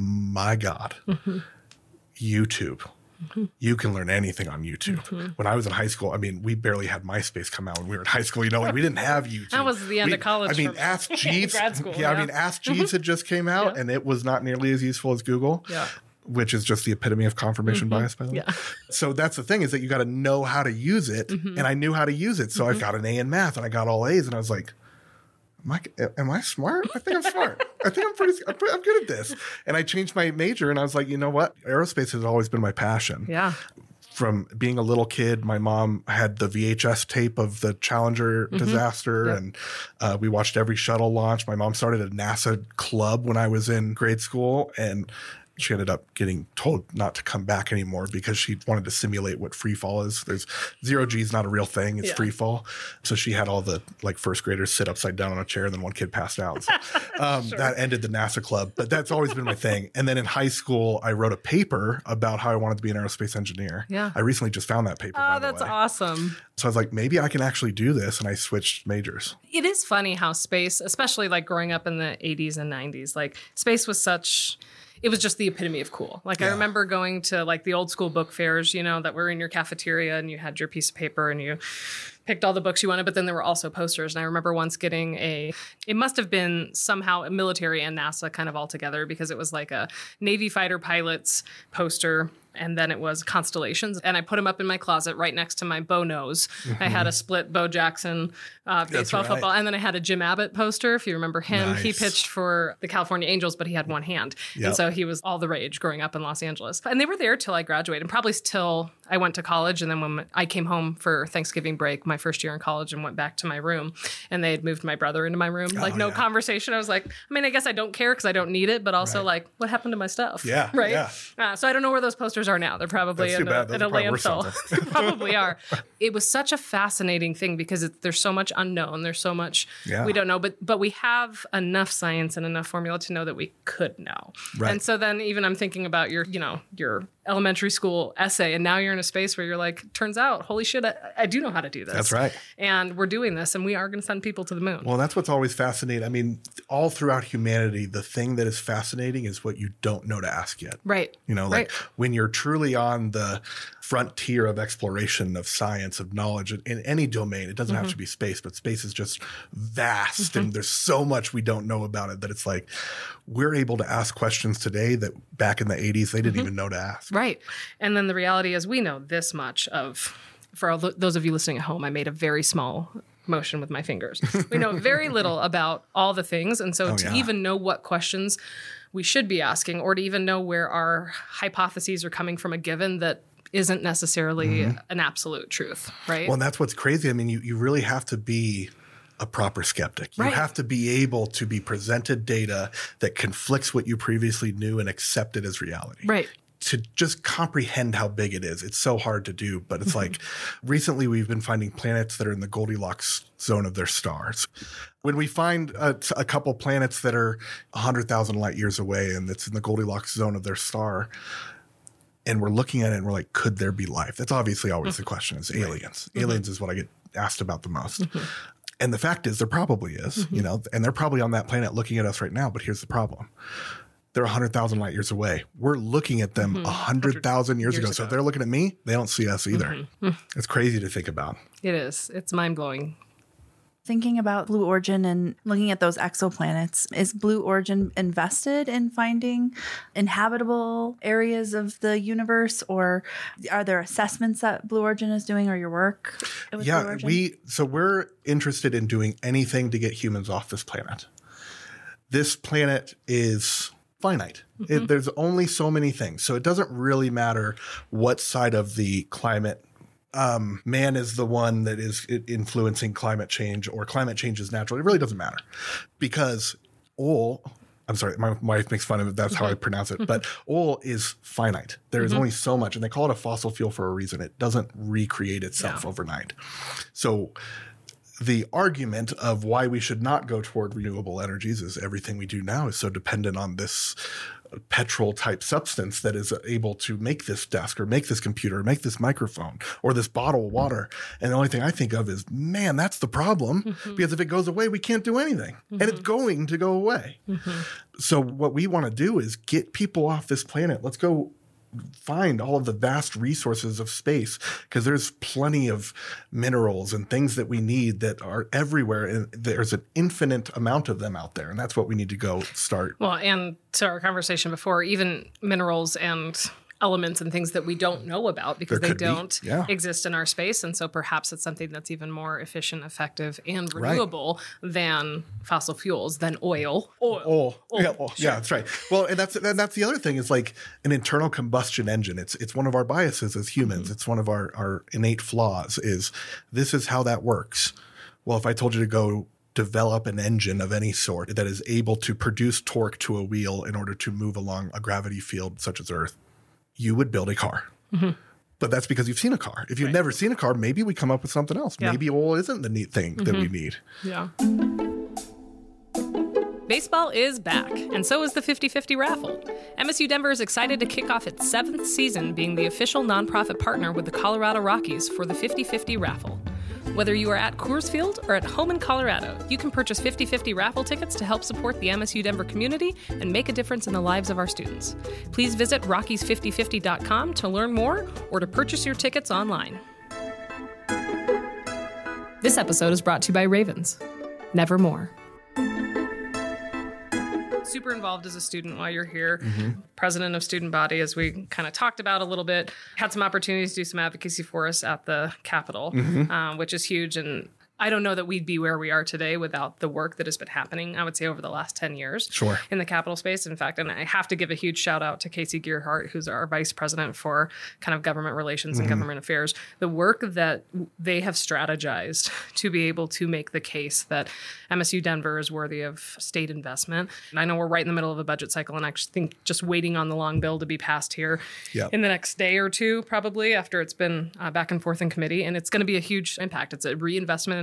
my God, YouTube. You can learn anything on YouTube. When I was in high school, I mean, we barely had MySpace come out when we were in high school. Like we didn't have YouTube. That was the end of college. I mean, Ask Jeeves. Grad school. I mean, Ask Jeeves had just came out, and it was not nearly as useful as Google. Yeah. Which is just the epitome of confirmation bias, by the way. Yeah. So that's the thing, is that you got to know how to use it. And I knew how to use it. So I got an A in math, and I got all A's, and I was like, am I smart? I think I'm smart. I think I'm good at this. And I changed my major, and I was like, you know what? Aerospace has always been my passion. Yeah. From being a little kid, my mom had the VHS tape of the Challenger disaster, and we watched every shuttle launch. My mom started a NASA club when I was in grade school, and she ended up getting told not to come back anymore because she wanted to simulate what free fall is. There's 0G is not a real thing. It's free fall. So she had all the first graders sit upside down on a chair, and then one kid passed out. So, that ended the NASA club, but that's always been my thing. And then in high school, I wrote a paper about how I wanted to be an aerospace engineer. Yeah. I recently just found that paper. Oh, that's awesome. So I was like, maybe I can actually do this. And I switched majors. It is funny how space, especially growing up in the 80s and 90s, space was it was just the epitome of cool. I remember going to the old school book fairs, that were in your cafeteria, and you had your piece of paper and you picked all the books you wanted, but then there were also posters. And I remember once getting it must have been somehow a military and NASA kind of all together, because it was like a Navy fighter pilots poster. And then it was constellations. And I put them up in my closet right next to my Bo Nose. I had a split Bo Jackson baseball, football. And then I had a Jim Abbott poster, if you remember him. Nice. He pitched for the California Angels, but he had one hand. Yep. And so he was all the rage growing up in Los Angeles. And they were there till I graduated, and probably till I went to college. And then when I came home for Thanksgiving break, my first year in college, and went back to my room, and they had moved my brother into my room. No conversation. I was like, I guess I don't care because I don't need it, but also what happened to my stuff? Yeah. Right. Yeah. So I don't know where those posters are now. They're probably in a landfill. Probably are. It was such a fascinating thing because there's so much unknown. There's so much we don't know, but we have enough science and enough formula to know that we could know. Right. And so then even I'm thinking about your elementary school essay, and now you're in a space where you're like, turns out, holy shit, I do know how to do this. That's right. And we're doing this, and we are going to send people to the moon. Well, that's what's always fascinating. I mean, all throughout humanity, the thing that is fascinating is what you don't know to ask yet. Right. You know, like when you're truly on the frontier of exploration, of science, of knowledge in any domain, it doesn't have to be space, but space is just vast and there's so much we don't know about it that it's like we're able to ask questions today that back in the 80s they didn't even know to ask. Right. And then the reality is we know this much of, for all those of you listening at home, I made a very small motion with my fingers. We know very little about all the things. And so even know what questions we should be asking, or to even know where our hypotheses are coming from a given that isn't necessarily an absolute truth, right? Well, and that's what's crazy. I mean, you really have to be a proper skeptic. You have to be able to be presented data that conflicts what you previously knew and accept it as reality. Right. To just comprehend how big it is. It's so hard to do, but it's like recently we've been finding planets that are in the Goldilocks zone of their stars. When we find a couple planets that are 100,000 light years away and it's in the Goldilocks zone of their star, and we're looking at it and we're like, could there be life? That's obviously always the question, is aliens. Aliens is what I get asked about the most. And the fact is there probably is, you know, and they're probably on that planet looking at us right now, but here's the problem. They're 100,000 light years away. We're looking at them 100,000 years ago. So if they're looking at me, they don't see us either. It's crazy to think about. It is. It's mind-blowing. Thinking about Blue Origin and looking at those exoplanets, is Blue Origin invested in finding inhabitable areas of the universe, or are there assessments that Blue Origin is doing, or your work with Blue Origin? We're interested in doing anything to get humans off this planet. This planet is finite. There's only so many things. So it doesn't really matter what side of the climate man is the one that is influencing climate change, or climate change is natural. It really doesn't matter because I'm sorry, my wife makes fun of it. That's how I pronounce it. But oil is finite. There is only so much, and they call it a fossil fuel for a reason. It doesn't recreate itself overnight. So the argument of why we should not go toward renewable energies is everything we do now is so dependent on this petrol type substance that is able to make this desk or make this computer or make this microphone or this bottle of water. And the only thing I think of is, man, that's the problem, because if it goes away, we can't do anything and it's going to go away. So what we want to do is get people off this planet. Let's go find all of the vast resources of space, because there's plenty of minerals and things that we need that are everywhere. And there's an infinite amount of them out there. And that's what we need to go start. Well, and to our conversation before, even minerals and elements and things that we don't know about because they don't exist in our space. And so perhaps it's something that's even more efficient, effective, and renewable than fossil fuels, than oil. Yeah, that's right. Well, and that's the other thing is like an internal combustion engine. It's one of our biases as humans. It's one of our innate flaws is this is how that works. Well, if I told you to go develop an engine of any sort that is able to produce torque to a wheel in order to move along a gravity field such as Earth, you would build a car. But that's because you've seen a car. If you've never seen a car, maybe we come up with something else. Maybe oil isn't the neat thing that we need. Yeah. Baseball is back, and so is the 50-50 raffle. MSU Denver is excited to kick off its 7th season being the official nonprofit partner with the Colorado Rockies for the 50-50 raffle. Whether you are at Coors Field or at home in Colorado, you can purchase 50-50 raffle tickets to help support the MSU Denver community and make a difference in the lives of our students. Please visit Rockies5050.com to learn more or to purchase your tickets online. This episode is brought to you by Ravens. Nevermore. Super involved as a student while you're here, president of student body, as we kind of talked about a little bit, had some opportunities to do some advocacy for us at the Capitol, which is huge. And I don't know that we'd be where we are today without the work that has been happening, I would say, over the last 10 years in the Capitol space. In fact, and I have to give a huge shout out to Casey Gearhart, who's our vice president for kind of government relations and government affairs. The work that they have strategized to be able to make the case that MSU Denver is worthy of state investment. And I know we're right in the middle of a budget cycle, and I think just waiting on the long bill to be passed here in the next day or two, probably after it's been back and forth in committee. And it's going to be a huge impact. It's a reinvestment in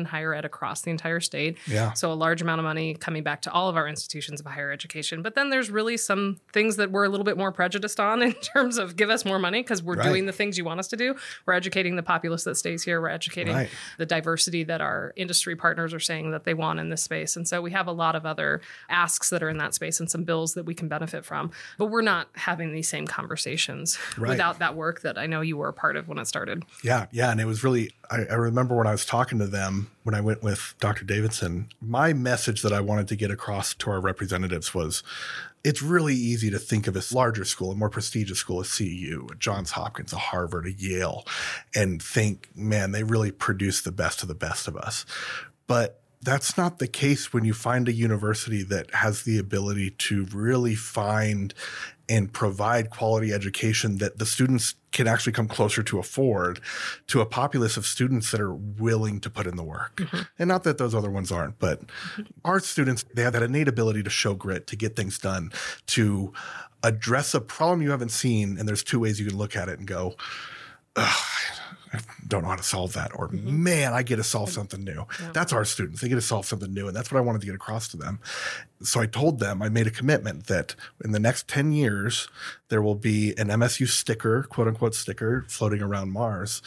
in higher ed across the entire state. Yeah. So a large amount of money coming back to all of our institutions of higher education. But then there's really some things that we're a little bit more prejudiced on in terms of give us more money because we're doing the things you want us to do. We're educating the populace that stays here. We're educating the diversity that our industry partners are saying that they want in this space. And so we have a lot of other asks that are in that space and some bills that we can benefit from. But we're not having these same conversations without that work that I know you were a part of when it started. Yeah. And it was really, I remember when I was talking to them, when I went with Dr. Davidson, my message that I wanted to get across to our representatives was, it's really easy to think of a larger school, a more prestigious school, a CU, a Johns Hopkins, a Harvard, a Yale, and think, man, they really produce the best of us. But that's not the case when you find a university that has the ability to really find and provide quality education that the students can actually come closer to afford to a populace of students that are willing to put in the work. And not that those other ones aren't, but our students, they have that innate ability to show grit, to get things done, to address a problem you haven't seen. And there's two ways you can look at it and go, ugh, I don't know how to solve that. Or, man, I get to solve something new. Yeah. That's our students. They get to solve something new. And that's what I wanted to get across to them. So I told them, I made a commitment that in the next 10 years, there will be an MSU sticker, quote unquote sticker, floating around Mars.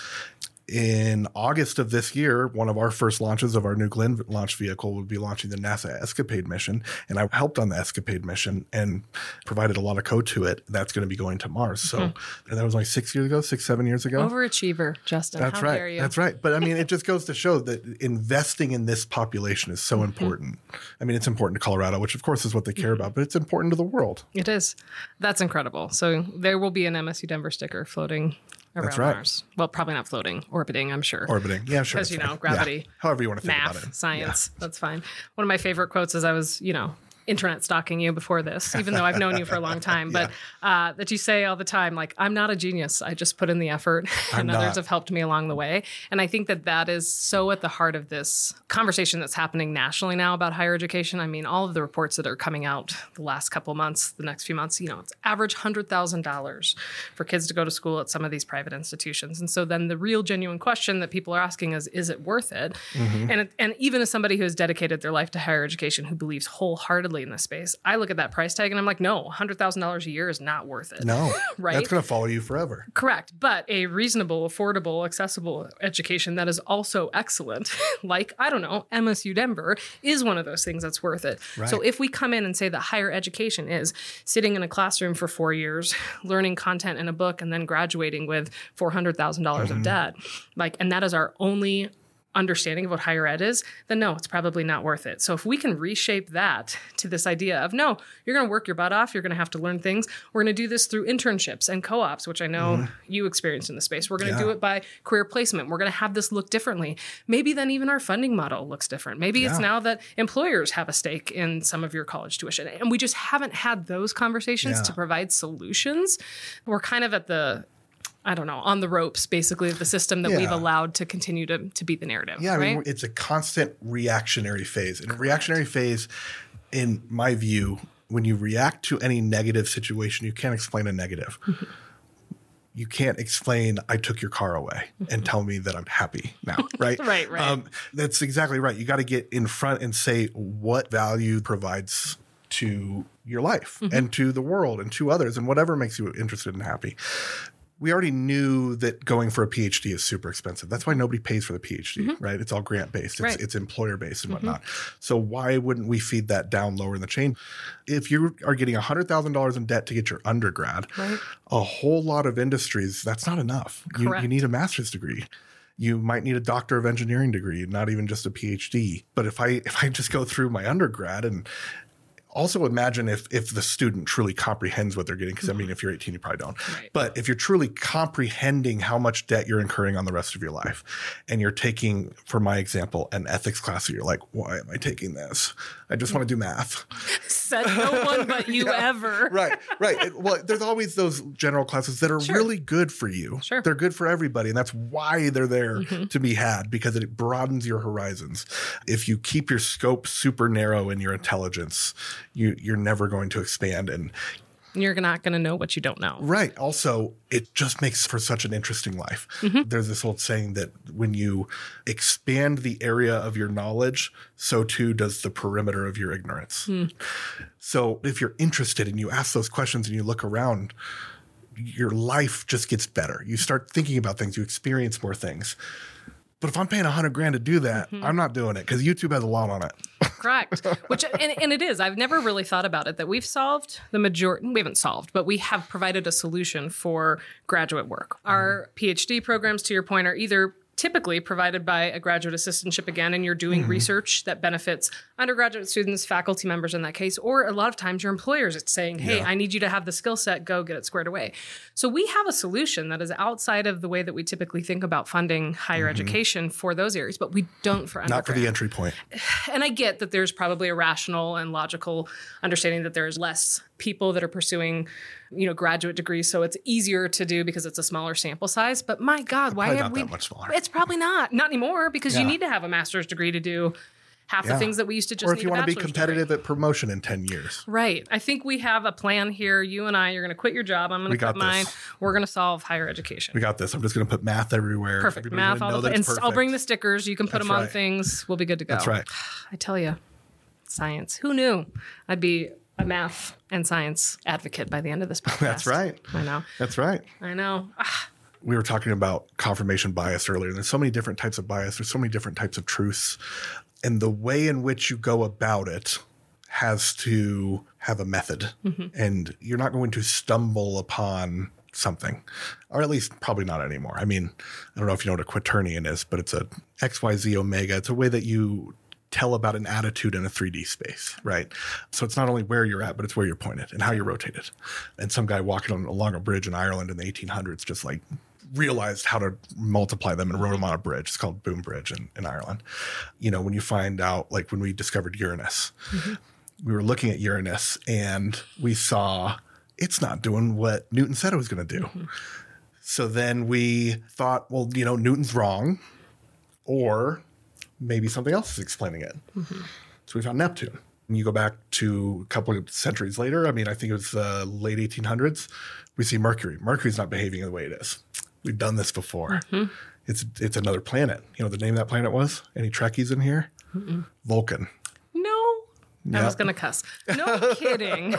In August of this year, one of our first launches of our New Glenn launch vehicle would be launching the NASA Escapade mission. And I helped on the Escapade mission and provided a lot of code to it. That's going to be going to Mars. So and that was like 7 years ago. Overachiever, Justin. That's How right. dare you? That's right. But I mean, it just goes to show that investing in this population is so important. I mean, it's important to Colorado, which of course is what they care about, but it's important to the world. It is. That's incredible. So there will be an MSU Denver sticker floating around Mars. Well, probably not floating, orbiting, I'm sure. Orbiting. Yeah, sure. Because, gravity. Yeah. However you want to think math, about it. Science. Yeah. That's fine. One of my favorite quotes is I was, internet stalking you before this, even though I've known you for a long time, but that you say all the time, like, I'm not a genius. I just put in the effort and others have helped me along the way. And I think that is so at the heart of this conversation that's happening nationally now about higher education. I mean, all of the reports that are coming out the last couple of months, the next few months, it's average $100,000 for kids to go to school at some of these private institutions. And so then the real genuine question that people are asking is it worth it? And even as somebody who has dedicated their life to higher education, who believes wholeheartedly in this space, I look at that price tag and I'm like, no, $100,000 a year is not worth it. No, right? That's going to follow you forever. Correct. But a reasonable, affordable, accessible education that is also excellent, like, I don't know, MSU Denver is one of those things that's worth it. Right. So if we come in and say that higher education is sitting in a classroom for 4 years, learning content in a book, and then graduating with $400,000 of debt, and that is our only understanding of what higher ed is, then no, it's probably not worth it. So if we can reshape that to this idea of, no, you're going to work your butt off, you're going to have to learn things. We're going to do this through internships and co-ops, which I know you experienced in the space. We're going to do it by career placement. We're going to have this look differently. Maybe then even our funding model looks different. Maybe it's now that employers have a stake in some of your college tuition. And we just haven't had those conversations to provide solutions. We're kind of at on the ropes, basically, of the system that we've allowed to continue to be the narrative. Yeah, right? I mean, it's a constant reactionary phase. And a reactionary phase, in my view, when you react to any negative situation, you can't explain a negative. You can't explain, I took your car away and tell me that I'm happy now, right? Right. That's exactly right. You got to get in front and say what value provides to your life and to the world and to others and whatever makes you interested and happy. We already knew that going for a PhD is super expensive. That's why nobody pays for the PhD, right? It's all grant-based. It's employer-based and whatnot. So why wouldn't we feed that down lower in the chain? If you are getting $100,000 in debt to get your undergrad, a whole lot of industries, that's not enough. You need a master's degree. You might need a doctor of engineering degree, not even just a PhD. But if I just go through my undergrad and also imagine if the student truly comprehends what they're getting, because I mean, if you're 18, you probably don't. Right. But if you're truly comprehending how much debt you're incurring on the rest of your life, and you're taking, for my example, an ethics class, you're like, why am I taking this? I just want to do math. Said no one but you ever. Right. Well, there's always those general classes that are really good for you. Sure. They're good for everybody. And that's why they're there to be had, because it broadens your horizons. If you keep your scope super narrow in your intelligence, you're never going to expand. And You're not going to know what you don't know. Right. Also, it just makes for such an interesting life. There's this old saying that when you expand the area of your knowledge, so too does the perimeter of your ignorance. So if you're interested and you ask those questions and you look around, your life just gets better. You start thinking about things, you experience more things. But if I'm paying $100,000 to do that, I'm not doing it because YouTube has a lot on it. Correct. Which, and it is. I've never really thought about it that we've solved the majority. We haven't solved, but we have provided a solution for graduate work. Our PhD programs, to your point, are either typically provided by a graduate assistantship again, and you're doing research that benefits undergraduate students, faculty members in that case, or a lot of times your employers, it's saying, hey, I need you to have the skill set, go get it squared away. So we have a solution that is outside of the way that we typically think about funding higher education for those areas, but we don't for undergrad. Not for the entry point. And I get that there's probably a rational and logical understanding that there's less people that are pursuing, graduate degrees, so it's easier to do because it's a smaller sample size. But my God, why have we? That much smaller. It's probably not anymore because you need to have a master's degree to do half the things that we used to just. Or if need you a want to be bachelor's competitive degree. at promotion in 10 years. Right. I think we have a plan here. You and I, you're going to quit your job. I'm going to quit mine. We're going to solve higher education. We got this. I'm just going to put math everywhere. Perfect. Everybody's Math gonna all know the that it's and I'll bring the perfect. stickers. You can put That's them on right. things. We'll be good to go. That's right. I tell you, science. Who knew I'd be a math and science advocate by the end of this podcast? That's right. I know. That's right. I know. We were talking about confirmation bias earlier. There's so many different types of bias. There's so many different types of truths. And the way in which you go about it has to have a method. And you're not going to stumble upon something, or at least probably not anymore. I mean, I don't know if you know what a quaternion is, but it's a XYZ omega. It's a way that you tell about an attitude in a 3D space, right? So it's not only where you're at, but it's where you're pointed and how you're rotated. And some guy walking along a bridge in Ireland in the 1800s just like realized how to multiply them and wrote them on a bridge. It's called Boom Bridge in Ireland. When you find out, like when we discovered Uranus, we were looking at Uranus and we saw it's not doing what Newton said it was going to do. So then we thought, well, Newton's wrong, or maybe something else is explaining it. So we found Neptune. And you go back to a couple of centuries later, I think it was the late 1800s, we see Mercury. Mercury's not behaving the way it is. We've done this before. It's another planet. You know the name of that planet was? Any Trekkies in here? Vulcan. No. Yeah. I was going to cuss. No kidding.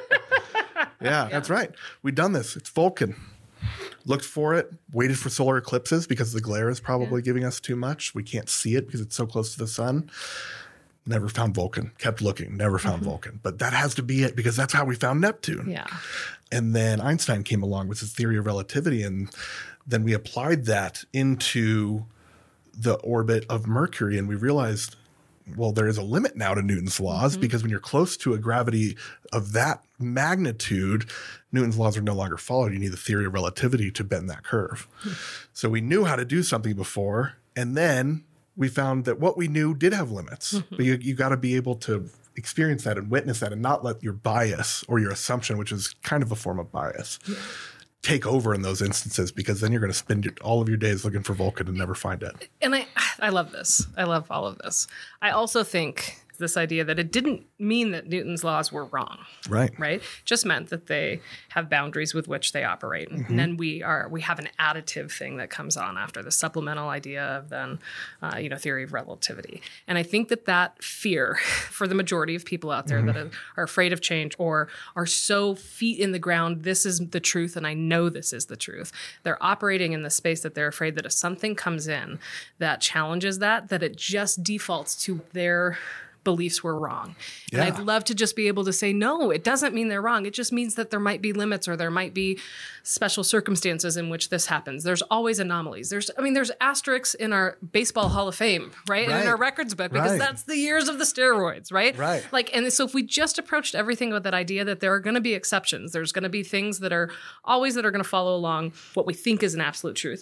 Yeah, that's right. We've done this. It's Vulcan. Looked for it, waited for solar eclipses because the glare is probably giving us too much. We can't see it because it's so close to the sun. Never found Vulcan. Kept looking, never found Vulcan. But that has to be it because that's how we found Neptune. Yeah. And then Einstein came along with his theory of relativity, and then we applied that into the orbit of Mercury, and we realized, well, there is a limit now to Newton's laws because when you're close to a gravity of that magnitude, Newton's laws are no longer followed. You need the theory of relativity to bend that curve. So we knew how to do something before, and then we found that what we knew did have limits. But you got to be able to experience that and witness that and not let your bias or your assumption, which is kind of a form of bias, take over in those instances, because then you're going to spend all of your days looking for Vulcan and never find it. And I love this. I love all of this. I also think this idea that it didn't mean that Newton's laws were wrong. Right. Just meant that they have boundaries with which they operate. And then we have an additive thing that comes on after the supplemental idea of then, theory of relativity. And I think that fear for the majority of people out there that are afraid of change or are so feet in the ground, this is the truth and I know this is the truth. They're operating in the space that they're afraid that if something comes in that challenges that it just defaults to their beliefs were wrong. And I'd love to just be able to say, no, it doesn't mean they're wrong. It just means that there might be limits or there might be special circumstances in which this happens. There's always anomalies. There's asterisks in our baseball Hall of Fame, right? And in our records book, because that's the years of the steroids, right? And so if we just approached everything with that idea that there are going to be exceptions, there's going to be things that are going to follow along what we think is an absolute truth. But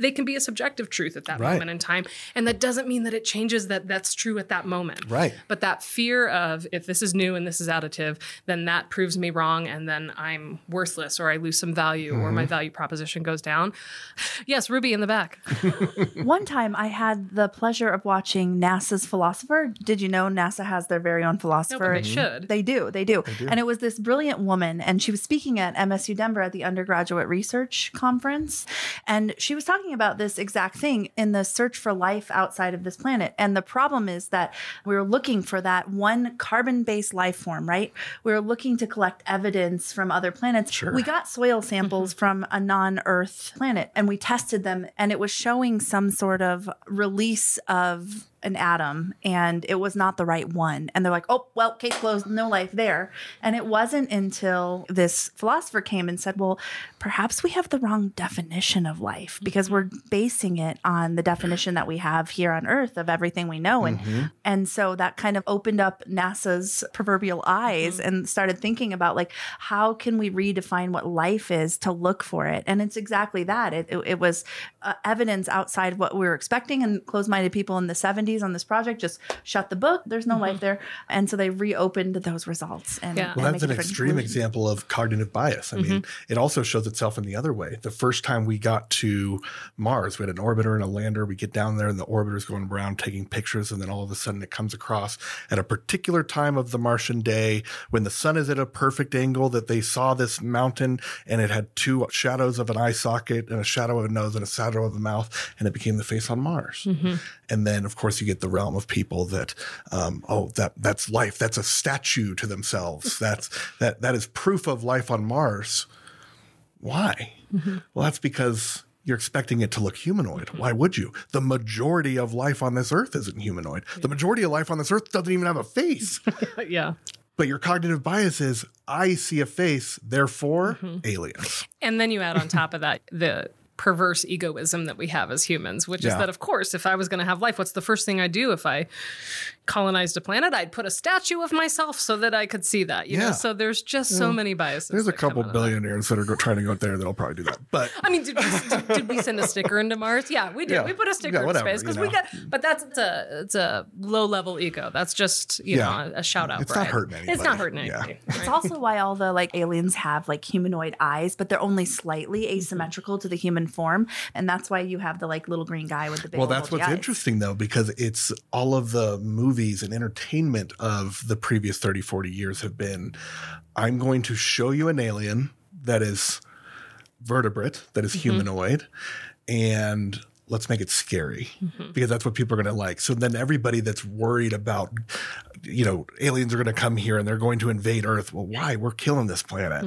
they can be a subjective truth at that Right. moment in time. And that doesn't mean that it changes that that's true at that moment. Right. But that fear of if this is new and this is additive, then that proves me wrong and then I'm worthless or I lose some value or my value proposition goes down. Yes, Ruby in the back. One time I had the pleasure of watching NASA's philosopher. Did you know NASA has their very own philosopher? No, but they should. They do. And it was this brilliant woman, and she was speaking at MSU Denver at the undergraduate research conference. And she was talking about this exact thing in the search for life outside of this planet. And the problem is that we were looking for that one carbon-based life form, right? We were looking to collect evidence from other planets. Sure. We got soil samples from a non-Earth planet, and we tested them, and it was showing some sort of release of an atom, and it was not the right one. And they're like, oh, well, case closed, no life there. And it wasn't until this philosopher came and said, well, perhaps we have the wrong definition of life because we're basing it on the definition that we have here on Earth of everything we know. And so that kind of opened up NASA's proverbial eyes and started thinking about like, how can we redefine what life is to look for it? And it's exactly that. It was evidence outside what we were expecting, and closed-minded people in the 70s on this project just shut the book. There's no life there. And so they reopened those results. And Yeah. Well, and that's make an a different extreme conclusion. example of cognitive bias. I mean, it also shows itself in the other way. The first time we got to Mars, we had an orbiter and a lander. We get down there and the orbiter's going around taking pictures. And then all of a sudden it comes across at a particular time of the Martian day when the sun is at a perfect angle that they saw this mountain and it had two shadows of an eye socket and a shadow of a nose and a shadow of a mouth. And it became the face on Mars. And then, of course, you get the realm of people that, that's life. That's a statue to themselves. That is proof of life on Mars. Why? Well, that's because you're expecting it to look humanoid. Why would you? The majority of life on this earth isn't humanoid. The majority of life on this earth doesn't even have a face. Yeah. But your cognitive bias is, I see a face, therefore aliens. And then you add on top of that the perverse egoism that we have as humans, which is Yeah. that, of course, if I was going to have life, what's the first thing I'd do if I colonized a planet? I'd put a statue of myself so that I could see that, you know? Yeah. So there's just so many biases. There's a that come couple out of that. billionaires that are trying to go there that'll probably do that. But I mean, did we send a sticker into Mars? Yeah, we did. Yeah. We put a sticker Yeah, in whatever, space because you we know. got. But it's a low level ego. That's just you Yeah. know a shout out. It's not hurting It's anybody. not hurting Yeah. anybody. It's right? also why all the like aliens have like humanoid eyes, but they're only slightly asymmetrical to the human form. And that's why you have the like little green guy with the big well, old that's bulgy what's eyes. interesting, though, because it's all of the movies and entertainment of the previous 30, 40 years have been, I'm going to show you an alien that is vertebrate, that is humanoid, and let's make it scary because that's what people are going to like. So then everybody that's worried about, aliens are going to come here and they're going to invade Earth. Well, why? We're killing this planet.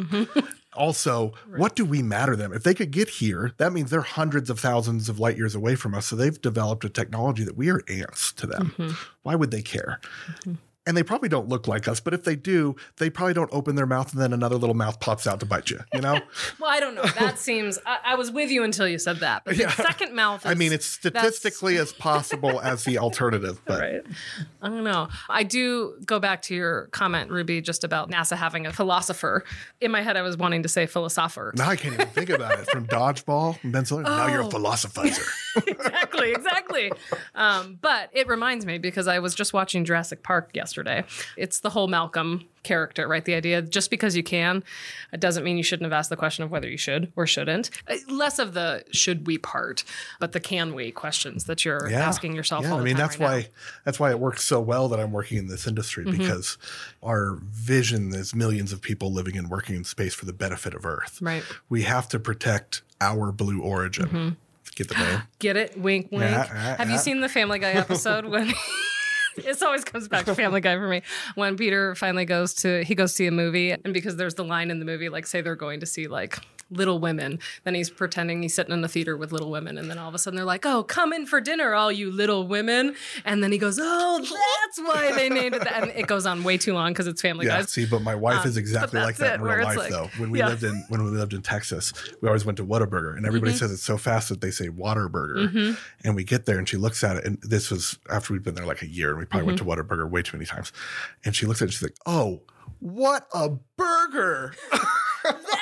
Also, what do we matter them? If they could get here, that means they're hundreds of thousands of light years away from us. So they've developed a technology that we are ants to them. Why would they care? And they probably don't look like us, but if they do, they probably don't open their mouth and then another little mouth pops out to bite you, you know? Well, I don't know. That seems. I was with you until you said that. But the second mouth. I mean, it's statistically as possible as the alternative, but Right. I don't know. I do go back to your comment, Ruby, just about NASA having a philosopher. In my head, I was wanting to say philosopher. now I can't even think about it. From Dodgeball and Ben Stiller, now you're a philosophizer. exactly. But it reminds me because I was just watching Jurassic Park yesterday. It's the whole Malcolm character, right? The idea just because you can, it doesn't mean you shouldn't have asked the question of whether you should or shouldn't. Less of the should we part, but the can we questions that you're asking yourself. All the time that's why it works so well that I'm working in this industry because our vision is millions of people living and working in space for the benefit of Earth. Right. We have to protect our blue origin. Get the name? Get it? Wink, wink. Have you seen the Family Guy episode when it always comes back to Family Guy for me when Peter finally goes to see a movie, and because there's the line in the movie, like say they're going to see like Little Women, then he's pretending he's sitting in the theater with Little Women, and then all of a sudden they're like, "Oh, come in for dinner, all you little women," and then he goes, "Oh, that's why they named it that," and it goes on way too long because it's Family Yeah, Guy. see, but my wife is exactly but like that's that in it, where real it's life, like- though. When we lived in Texas, we always went to Whataburger, and everybody says it's so fast that they say Waterburger. And we get there, and she looks at it, and this was after we'd been there like a year, and we probably went to Whataburger way too many times. And she looks at it, and she's like, "Oh, what a burger!" That's why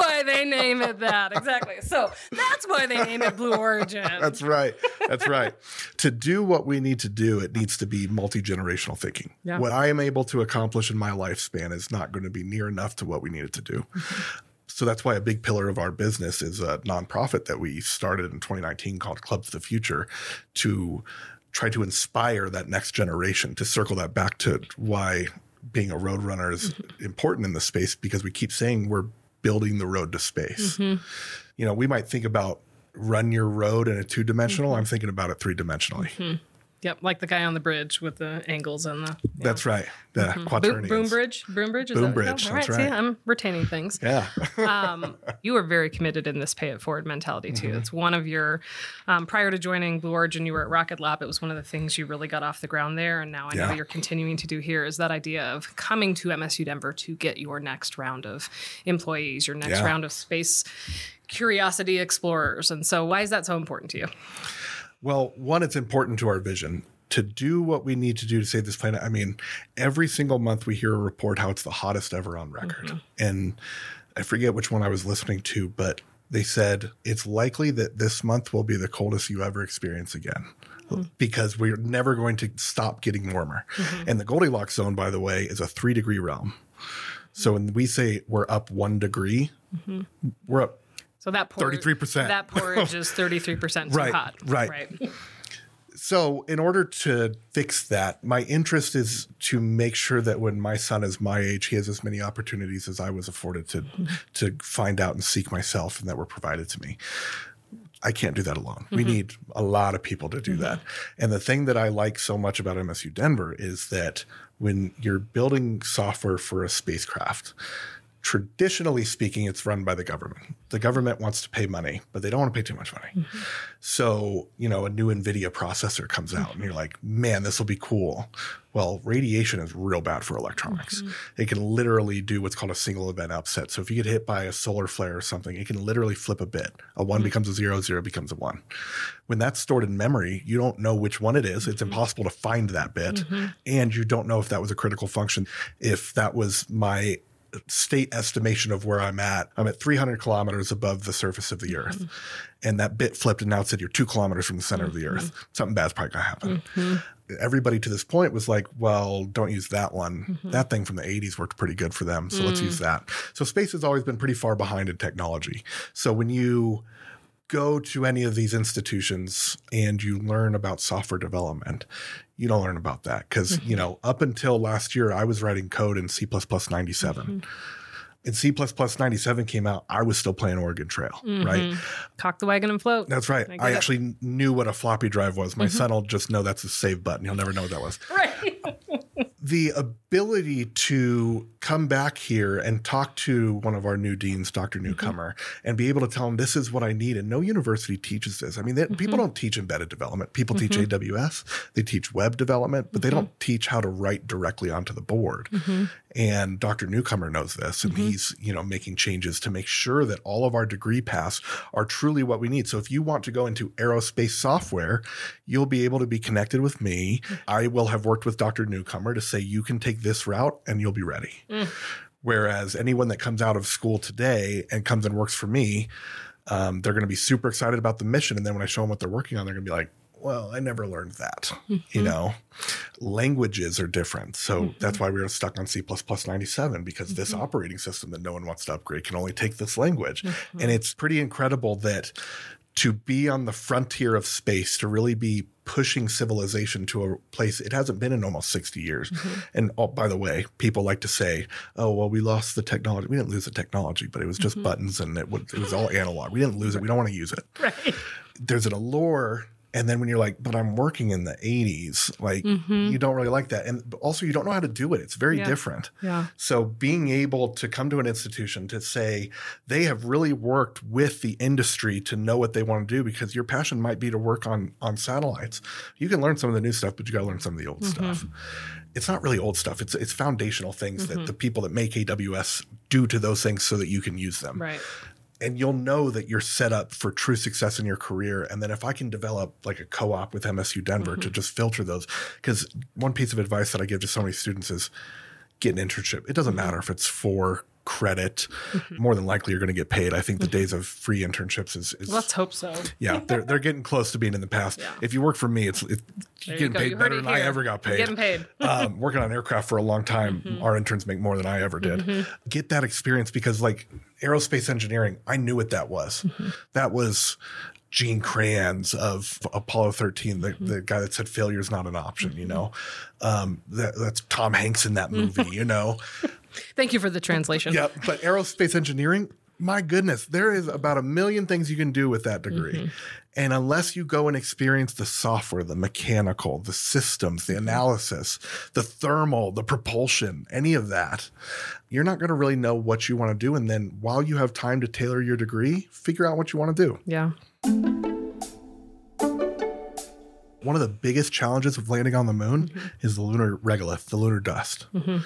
why they name it that. Exactly. So that's why they name it Blue Origin. That's right. That's right. To do what we need to do, it needs to be multi-generational thinking. Yeah. What I am able to accomplish in my lifespan is not going to be near enough to what we needed to do. So that's why a big pillar of our business is a nonprofit that we started in 2019 called Clubs of the Future, to try to inspire that next generation, to circle that back to why being a road runner is important in this space, because we keep saying we're building the road to space. You know, we might think about run your road in a 2-dimensional. I'm thinking about it 3-dimensionally. Yep, like the guy on the bridge with the angles and the... That's right. The quaternions. Boom bridge? Boom bridge? Boom bridge, All right, that's see, right. I'm retaining things. Yeah. You were very committed in this pay it forward mentality too. It's one of your, prior to joining Blue Origin, you were at Rocket Lab. It was one of the things you really got off the ground there. And now I know you're continuing to do here, is that idea of coming to MSU Denver to get your next round of employees, your next round of space curiosity explorers. And so why is that so important to you? Well, one, it's important to our vision to do what we need to do to save this planet. I mean, every single month we hear a report how it's the hottest ever on record. And I forget which one I was listening to, but they said it's likely that this month will be the coldest you ever experience again, because we're never going to stop getting warmer. And the Goldilocks zone, by the way, is a 3-degree realm. So when we say we're up 1 degree, we're up So that 33%. That porridge is 33% too hot. Right. So in order to fix that, my interest is to make sure that when my son is my age, he has as many opportunities as I was afforded to find out and seek myself, and that were provided to me. I can't do that alone. We need a lot of people to do that. And the thing that I like so much about MSU Denver is that when you're building software for a spacecraft, traditionally speaking, it's run by the government. The government wants to pay money, but they don't want to pay too much money. So, you know, a new NVIDIA processor comes out and you're like, man, this will be cool. Well, radiation is real bad for electronics. It can literally do what's called a single event upset. So if you get hit by a solar flare or something, it can literally flip a bit. A 1 becomes a 0, 0 becomes a 1. When that's stored in memory, you don't know which one it is. It's impossible to find that bit. And you don't know if that was a critical function. If that was my state estimation of where I'm at 300 kilometers above the surface of the earth. And that bit flipped and now it said you're 2 kilometers from the center of the earth. Something bad's probably going to happen. Everybody to this point was like, well, don't use that one. That thing from the 80s worked pretty good for them. So let's use that. So space has always been pretty far behind in technology. So when you go to any of these institutions and you learn about software development, you don't learn about that because, you know, up until last year, I was writing code in C++ 97. And C++ 97 came out, I was still playing Oregon Trail, right? Cock the wagon and float. That's right. I actually knew what a floppy drive was. My son will just know that's a save button. He'll never know what that was. Right. The ability to come back here and talk to one of our new deans, Dr. Newcomer, and be able to tell him this is what I need. And no university teaches this. I mean, people don't teach embedded development. People teach AWS. They teach web development, but they don't teach how to write directly onto the board. And Dr. Newcomer knows this, and he's, you know, making changes to make sure that all of our degree paths are truly what we need. So if you want to go into aerospace software, you'll be able to be connected with me. I will have worked with Dr. Newcomer to say, you can take this route and you'll be ready. Whereas anyone that comes out of school today and comes and works for me, they're going to be super excited about the mission. And then when I show them what they're working on, they're going to be like, well, I never learned that. You know, languages are different. So that's why we were stuck on C++ 97, because this operating system that no one wants to upgrade can only take this language. And it's pretty incredible that to be on the frontier of space, to really be pushing civilization to a place it hasn't been in almost 60 years. And by the way, people like to say, oh, well, we lost the technology. We didn't lose the technology, but it was just buttons and it was all analog. We didn't lose it. We don't want to use it. Right. There's an allure. And then when you're like, but I'm working in the 80s, like you don't really like that. And also you don't know how to do it. It's very different. So being able to come to an institution to say they have really worked with the industry to know what they want to do, because your passion might be to work on satellites. You can learn some of the new stuff, but you got to learn some of the old stuff. It's not really old stuff. It's foundational things that the people that make AWS do to those things so that you can use them. Right. And you'll know that you're set up for true success in your career. And then if I can develop like a co-op with MSU Denver to just filter those, because one piece of advice that I give to so many students is get an internship. It doesn't matter if it's for credit. More than likely, you're going to get paid. I think the days of free internships is Let's hope so. yeah, they're getting close to being in the past. Yeah. If you work for me, you're getting go. You paid heard better it than I here. ever got paid. Getting paid. Working on aircraft for a long time, our interns make more than I ever did. Get that experience because, like, aerospace engineering, I knew what that was. That was Gene Kranz of Apollo 13, the guy that said failure is not an option, you know. That's Tom Hanks in that movie, you know. Thank you for the translation. Yeah, but aerospace engineering, my goodness, there is about 1 million things you can do with that degree. And unless you go and experience the software, the mechanical, the systems, the analysis, the thermal, the propulsion, any of that, you're not going to really know what you want to do. And then while you have time to tailor your degree, figure out what you want to do. Yeah. One of the biggest challenges of landing on the moon is the lunar regolith, the lunar dust.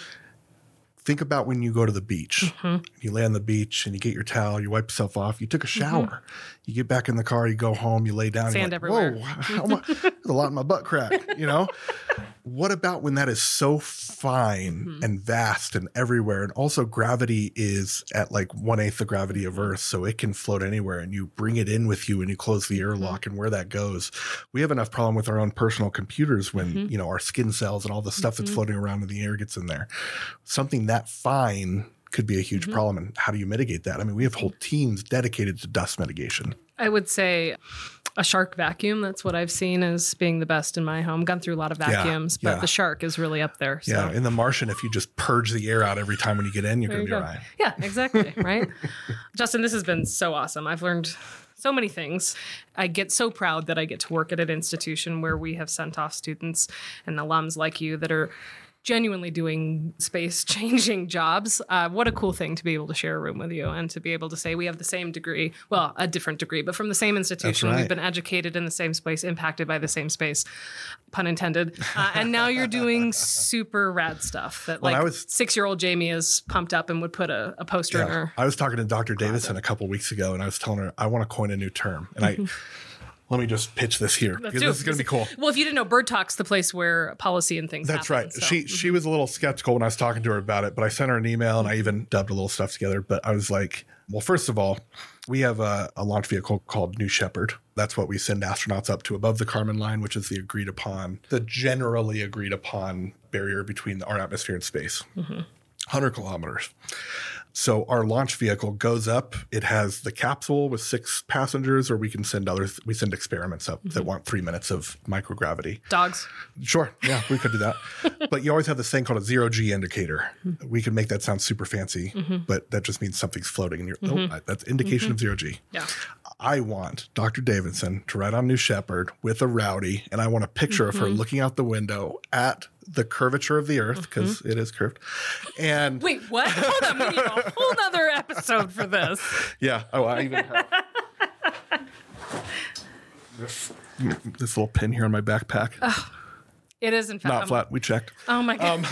Think about when you go to the beach. You lay on the beach and you get your towel, you wipe yourself off, you took a shower. You get back in the car, you go home, you lay down. Sand you're like, everywhere. Whoa, there's a lot in my butt crack, you know? What about when that is so fine and vast and everywhere? And also gravity is at like 1/8 the gravity of Earth, so it can float anywhere and you bring it in with you and you close the airlock and where that goes. We have enough problem with our own personal computers when, you know, our skin cells and all the stuff that's floating around in the air gets in there. Something that fine could be a huge problem. And how do you mitigate that? I mean, we have whole teams dedicated to dust mitigation. I would say a Shark vacuum. That's what I've seen as being the best in my home. Gone through a lot of vacuums, but the Shark is really up there. So. Yeah. In The Martian, if you just purge the air out every time when you get in, you're going to be all right. Yeah, exactly. Right. Justin, this has been so awesome. I've learned so many things. I get so proud that I get to work at an institution where we have sent off students and alums like you that are genuinely doing space-changing jobs. What a cool thing to be able to share a room with you and to be able to say we have the same degree, well, a different degree, but from the same institution. That's right. We've been educated in the same space, impacted by the same space, pun intended. And now you're doing super rad stuff that like 6-year-old Jamie is pumped up and would put a poster in her. I was talking to Dr. Davidson a couple weeks ago and I was telling her I want to coin a new term. And let me just pitch this here because this is going to be cool. Well, if you didn't know, Bird Talk's the place where policy and things That's happen, right. So. She was a little skeptical when I was talking to her about it, but I sent her an email and I even dubbed a little stuff together. But I was like, well, first of all, we have a launch vehicle called New Shepard. That's what we send astronauts up to above the Kármán line, which is the generally agreed upon barrier between our atmosphere and space. 100 kilometers. So our launch vehicle goes up. It has the capsule with 6 passengers, or we can send others. We send experiments up that want 3 minutes of microgravity. Dogs. Sure. Yeah, we could do that. But you always have this thing called a 0G indicator. We can make that sound super fancy, but that just means something's floating. And that's indication of 0G. Yeah. I want Dr. Davidson to ride on New Shepard with a Rowdy, and I want a picture of her looking out the window at the curvature of the Earth, because it is curved. And wait, what? Hold on, we need a whole nother episode for this. Yeah. Oh, I even have this little pin here on my backpack. It is, in fact. Not flat. We checked. Oh, my God.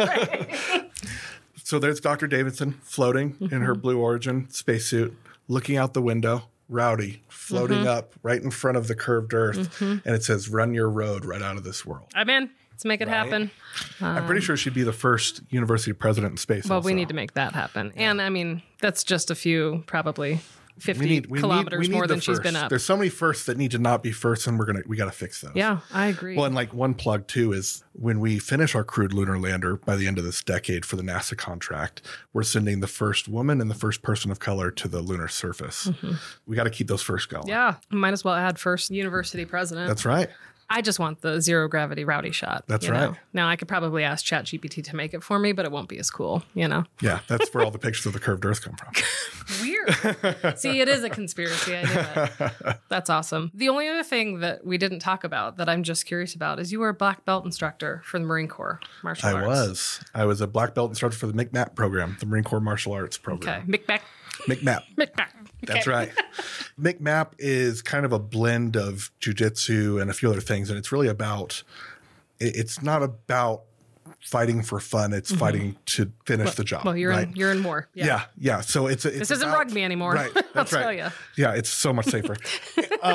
So there's Dr. Davidson floating in her Blue Origin spacesuit, looking out the window. Rowdy floating up right in front of the curved Earth. And it says, run your road right out of this world. I'm in. Let's make it happen. I'm pretty sure she'd be the first university president in space. Well, also. we need to make that happen. Yeah. And I mean, that's just a few, probably 50 kilometers more than she's been up. There's so many firsts that need to not be firsts, and we got to fix those. Yeah, I agree. Well, and like one plug too is when we finish our crewed lunar lander by the end of this decade for the NASA contract, we're sending the first woman and the first person of color to the lunar surface. We got to keep those first going. Yeah, might as well add first university president. That's right. I just want the zero gravity Rowdy shot. That's right. Now I could probably ask ChatGPT to make it for me, but it won't be as cool, you know? Yeah, that's where all the pictures of the curved Earth come from. Weird. See, it is a conspiracy. I knew that. That's awesome. The only other thing that we didn't talk about that I'm just curious about is you were a black belt instructor for the Marine Corps martial arts. I was a black belt instructor for the MCMAP program, the Marine Corps Martial Arts program. Okay. MCMAP. That's right. MCMAP is kind of a blend of jiu-jitsu and a few other things. And it's really about, it's not about fighting for fun. It's fighting to finish the job. Well, you're in war. Yeah. So it's this isn't rugby anymore. Right. That's I'll right. tell you. Yeah. It's so much safer.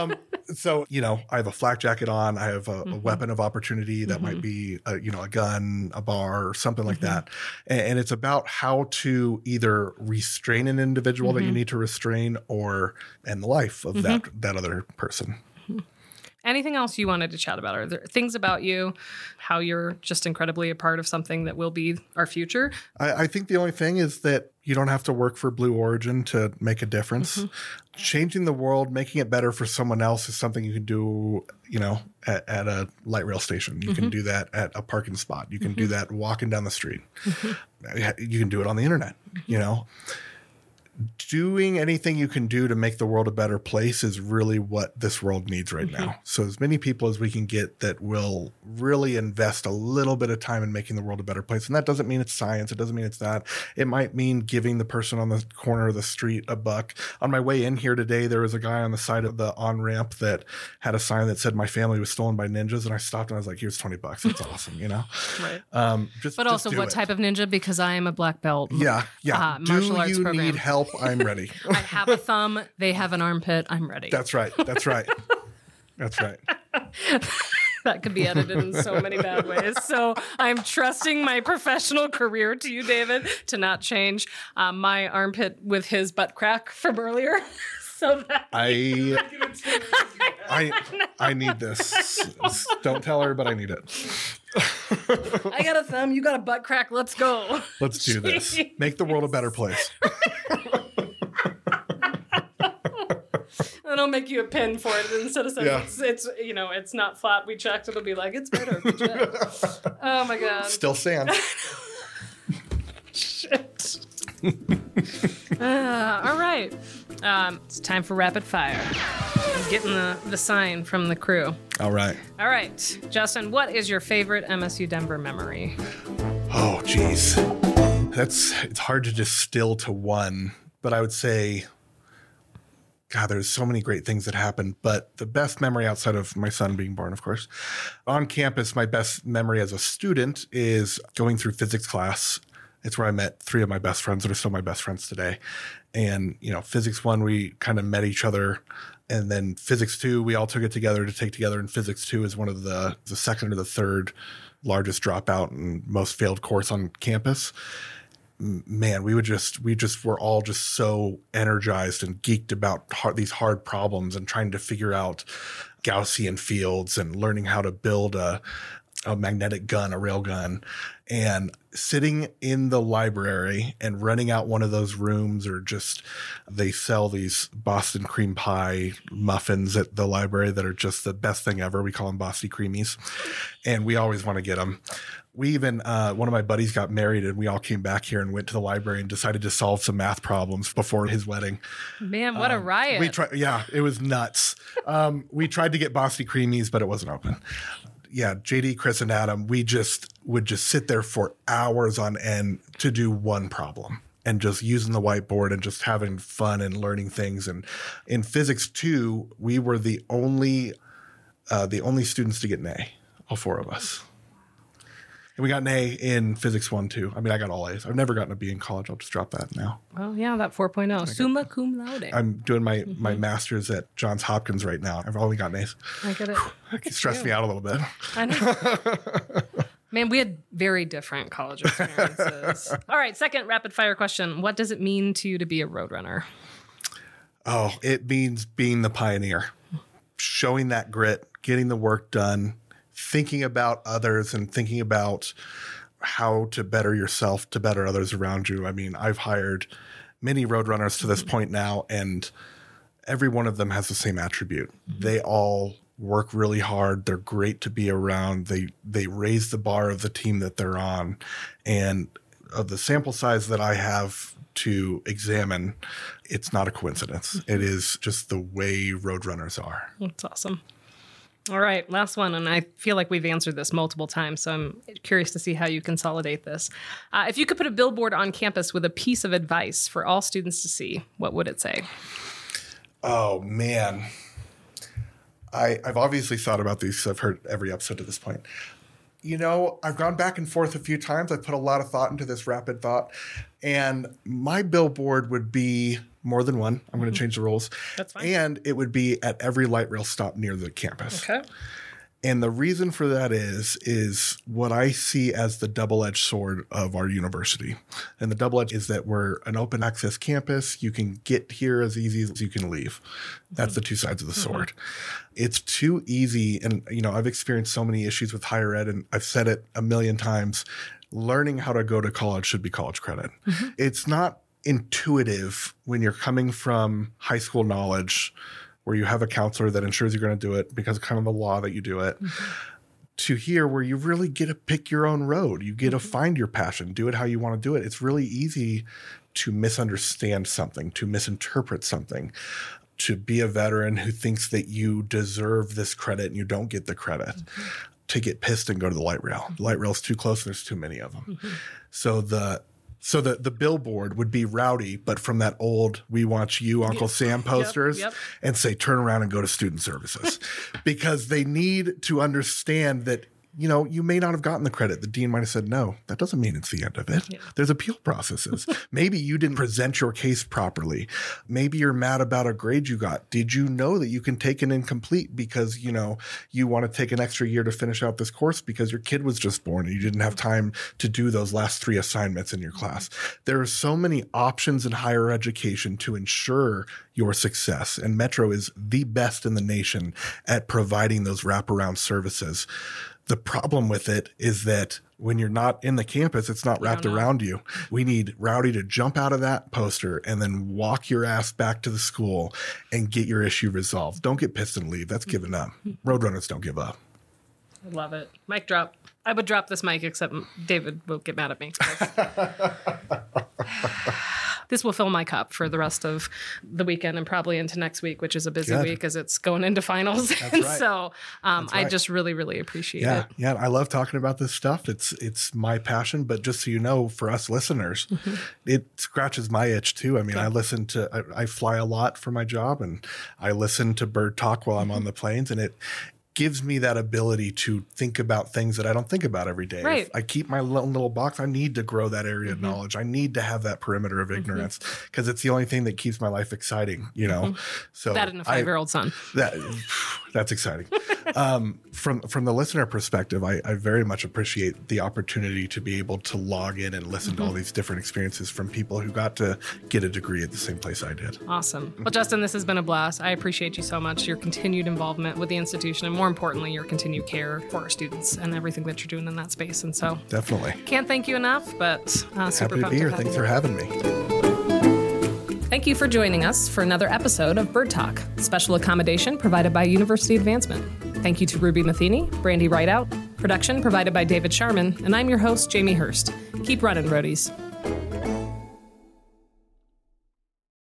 So, I have a flak jacket on. I have a weapon of opportunity that might be, a gun, a bar, or something like that. And it's about how to either restrain an individual that you need to restrain or end the life of that other person. Anything else you wanted to chat about? Are there things about you, how you're just incredibly a part of something that will be our future? I think the only thing is that you don't have to work for Blue Origin to make a difference. Changing the world, making it better for someone else is something you can do, at a light rail station. You can do that at a parking spot. You can do that walking down the street. You can do it on the internet, Doing anything you can do to make the world a better place is really what this world needs right now. So as many people as we can get that will really invest a little bit of time in making the world a better place. And that doesn't mean it's science. It doesn't mean it's that. It might mean giving the person on the corner of the street a buck. On my way in here today, there was a guy on the side of the on-ramp that had a sign that said my family was stolen by ninjas. And I stopped and I was like, here's $20. That's awesome, Right. But also what type of ninja? Because I am a black belt. Yeah. Martial arts Do you program. need help? I'm ready. I have a thumb. They have an armpit. I'm ready. That's right. That's right. That could be edited in so many bad ways. So I'm trusting my professional career to you, David, to not change my armpit with his butt crack from earlier. So that I need this. Don't tell her, but I need it. I got a thumb. You got a butt crack. Let's go. Let's do this. Make the world a better place. And I'll make you a pin for it instead of saying it's not flat. We checked. It'll be like, it's better. We checked. Oh my God. Still sand. Shit. All right. It's time for rapid fire. I'm getting the sign from the crew. All right. Justin, what is your favorite MSU Denver memory? Oh, geez. It's hard to distill to one, but I would say, God, there's so many great things that happened, but the best memory outside of my son being born, of course, on campus, my best memory as a student is going through physics class. It's where I met 3 of my best friends that are still my best friends today. And, physics 1, we kind of met each other. And then physics 2, we all took it together to take together. And physics 2 is one of the second or the third largest dropout and most failed course on campus. Man, we were all just so energized and geeked about these hard problems and trying to figure out Gaussian fields and learning how to build a magnetic gun, a rail gun, and sitting in the library and running out one of those rooms, or they sell these Boston cream pie muffins at the library that are just the best thing ever. We call them Boston Creamies, and we always want to get them. We even, one of my buddies got married and we all came back here and went to the library and decided to solve some math problems before his wedding. Man, what a riot. It was nuts. We tried to get Boston Creamies, but it wasn't open. Yeah, JD, Chris, and Adam, we would just sit there for hours on end to do one problem and just using the whiteboard and just having fun and learning things. And in physics 2, we were the only students to get an A, all 4 of us. And we got an A in physics 1, too. I mean, I got all A's. I've never gotten a B in college. I'll just drop that now. Oh, yeah, that 4.0. Summa cum laude. I'm doing my master's at Johns Hopkins right now. I've only gotten A's. I get it. It stressed me out a little bit. I know. Man, we had very different college experiences. All right, second rapid fire question. What does it mean to you to be a roadrunner? Oh, it means being the pioneer, showing that grit, getting the work done, thinking about others and thinking about how to better yourself to better others around you. I mean, I've hired many roadrunners to this point now, and every one of them has the same attribute. They all work really hard. They're great to be around. They raise the bar of the team that they're on. And of the sample size that I have to examine, it's not a coincidence. It is just the way roadrunners are. That's awesome. All right, last one, and I feel like we've answered this multiple times, so I'm curious to see how you consolidate this. If you could put a billboard on campus with a piece of advice for all students to see, what would it say? Oh, man. I've obviously thought about these. I've heard every episode to this point. I've gone back and forth a few times. I've put a lot of thought into this rapid thought. And my billboard would be more than one. I'm going to change the rules. That's fine. And it would be at every light rail stop near the campus. Okay. And the reason for that is what I see as the double-edged sword of our university. And the double edge is that we're an open access campus. You can get here as easy as you can leave. That's the two sides of the sword. It's too easy. And, I've experienced so many issues with higher ed, and I've said it a million times. Learning how to go to college should be college credit. It's not intuitive when you're coming from high school knowledge where you have a counselor that ensures you're going to do it because of kind of the law that you do it, to here where you really get to pick your own road. You get to find your passion, do it how you want to do it. It's really easy to misunderstand something, to misinterpret something, to be a veteran who thinks that you deserve this credit and you don't get the credit, to get pissed and go to the light rail. The light rail's too close and there's too many of them. So the billboard would be rowdy, but from that old "We Want You, Uncle Sam" posters, and say, turn around and go to student services. Because they need to understand that, you may not have gotten the credit. The dean might have said, no, that doesn't mean it's the end of it. There's appeal processes. Maybe you didn't present your case properly. Maybe you're mad about a grade you got. Did you know that you can take an incomplete because, you want to take an extra year to finish out this course because your kid was just born and you didn't have time to do those last 3 assignments in your class? There are so many options in higher education to ensure your success. And Metro is the best in the nation at providing those wraparound services. The problem with it is that when you're not in the campus, it's not wrapped around you. We need Rowdy to jump out of that poster and then walk your ass back to the school and get your issue resolved. Don't get pissed and leave. That's giving up. Roadrunners don't give up. I love it. Mic drop. I would drop this mic, except David will get mad at me. This will fill my cup for the rest of the weekend and probably into next week, which is a busy week as it's going into finals. That's right. So I just really, really appreciate it. Yeah. I love talking about this stuff. It's my passion, but just so you know, for us listeners, it scratches my itch too. I mean, I fly a lot for my job and I listen to Bird Talk while I'm on the planes, and it gives me that ability to think about things that I don't think about every day. Right. If I keep my little box, I need to grow that area of knowledge. I need to have that perimeter of ignorance because it's the only thing that keeps my life exciting, So that and a 5-year-old son. That's exciting. From the listener perspective, I very much appreciate the opportunity to be able to log in and listen to all these different experiences from people who got to get a degree at the same place I did. Awesome. Well, Justin, this has been a blast. I appreciate you so much, your continued involvement with the institution, and more importantly, your continued care for our students and everything that you're doing in that space. And so definitely can't thank you enough, but super happy to be here. Thanks for having me. Thank you for joining us for another episode of Bird Talk, special accommodation provided by University Advancement. Thank you to Ruby Matheny, Brandy Rideout, production provided by David Sharman, and I'm your host, Jamie Hurst. Keep running, roadies.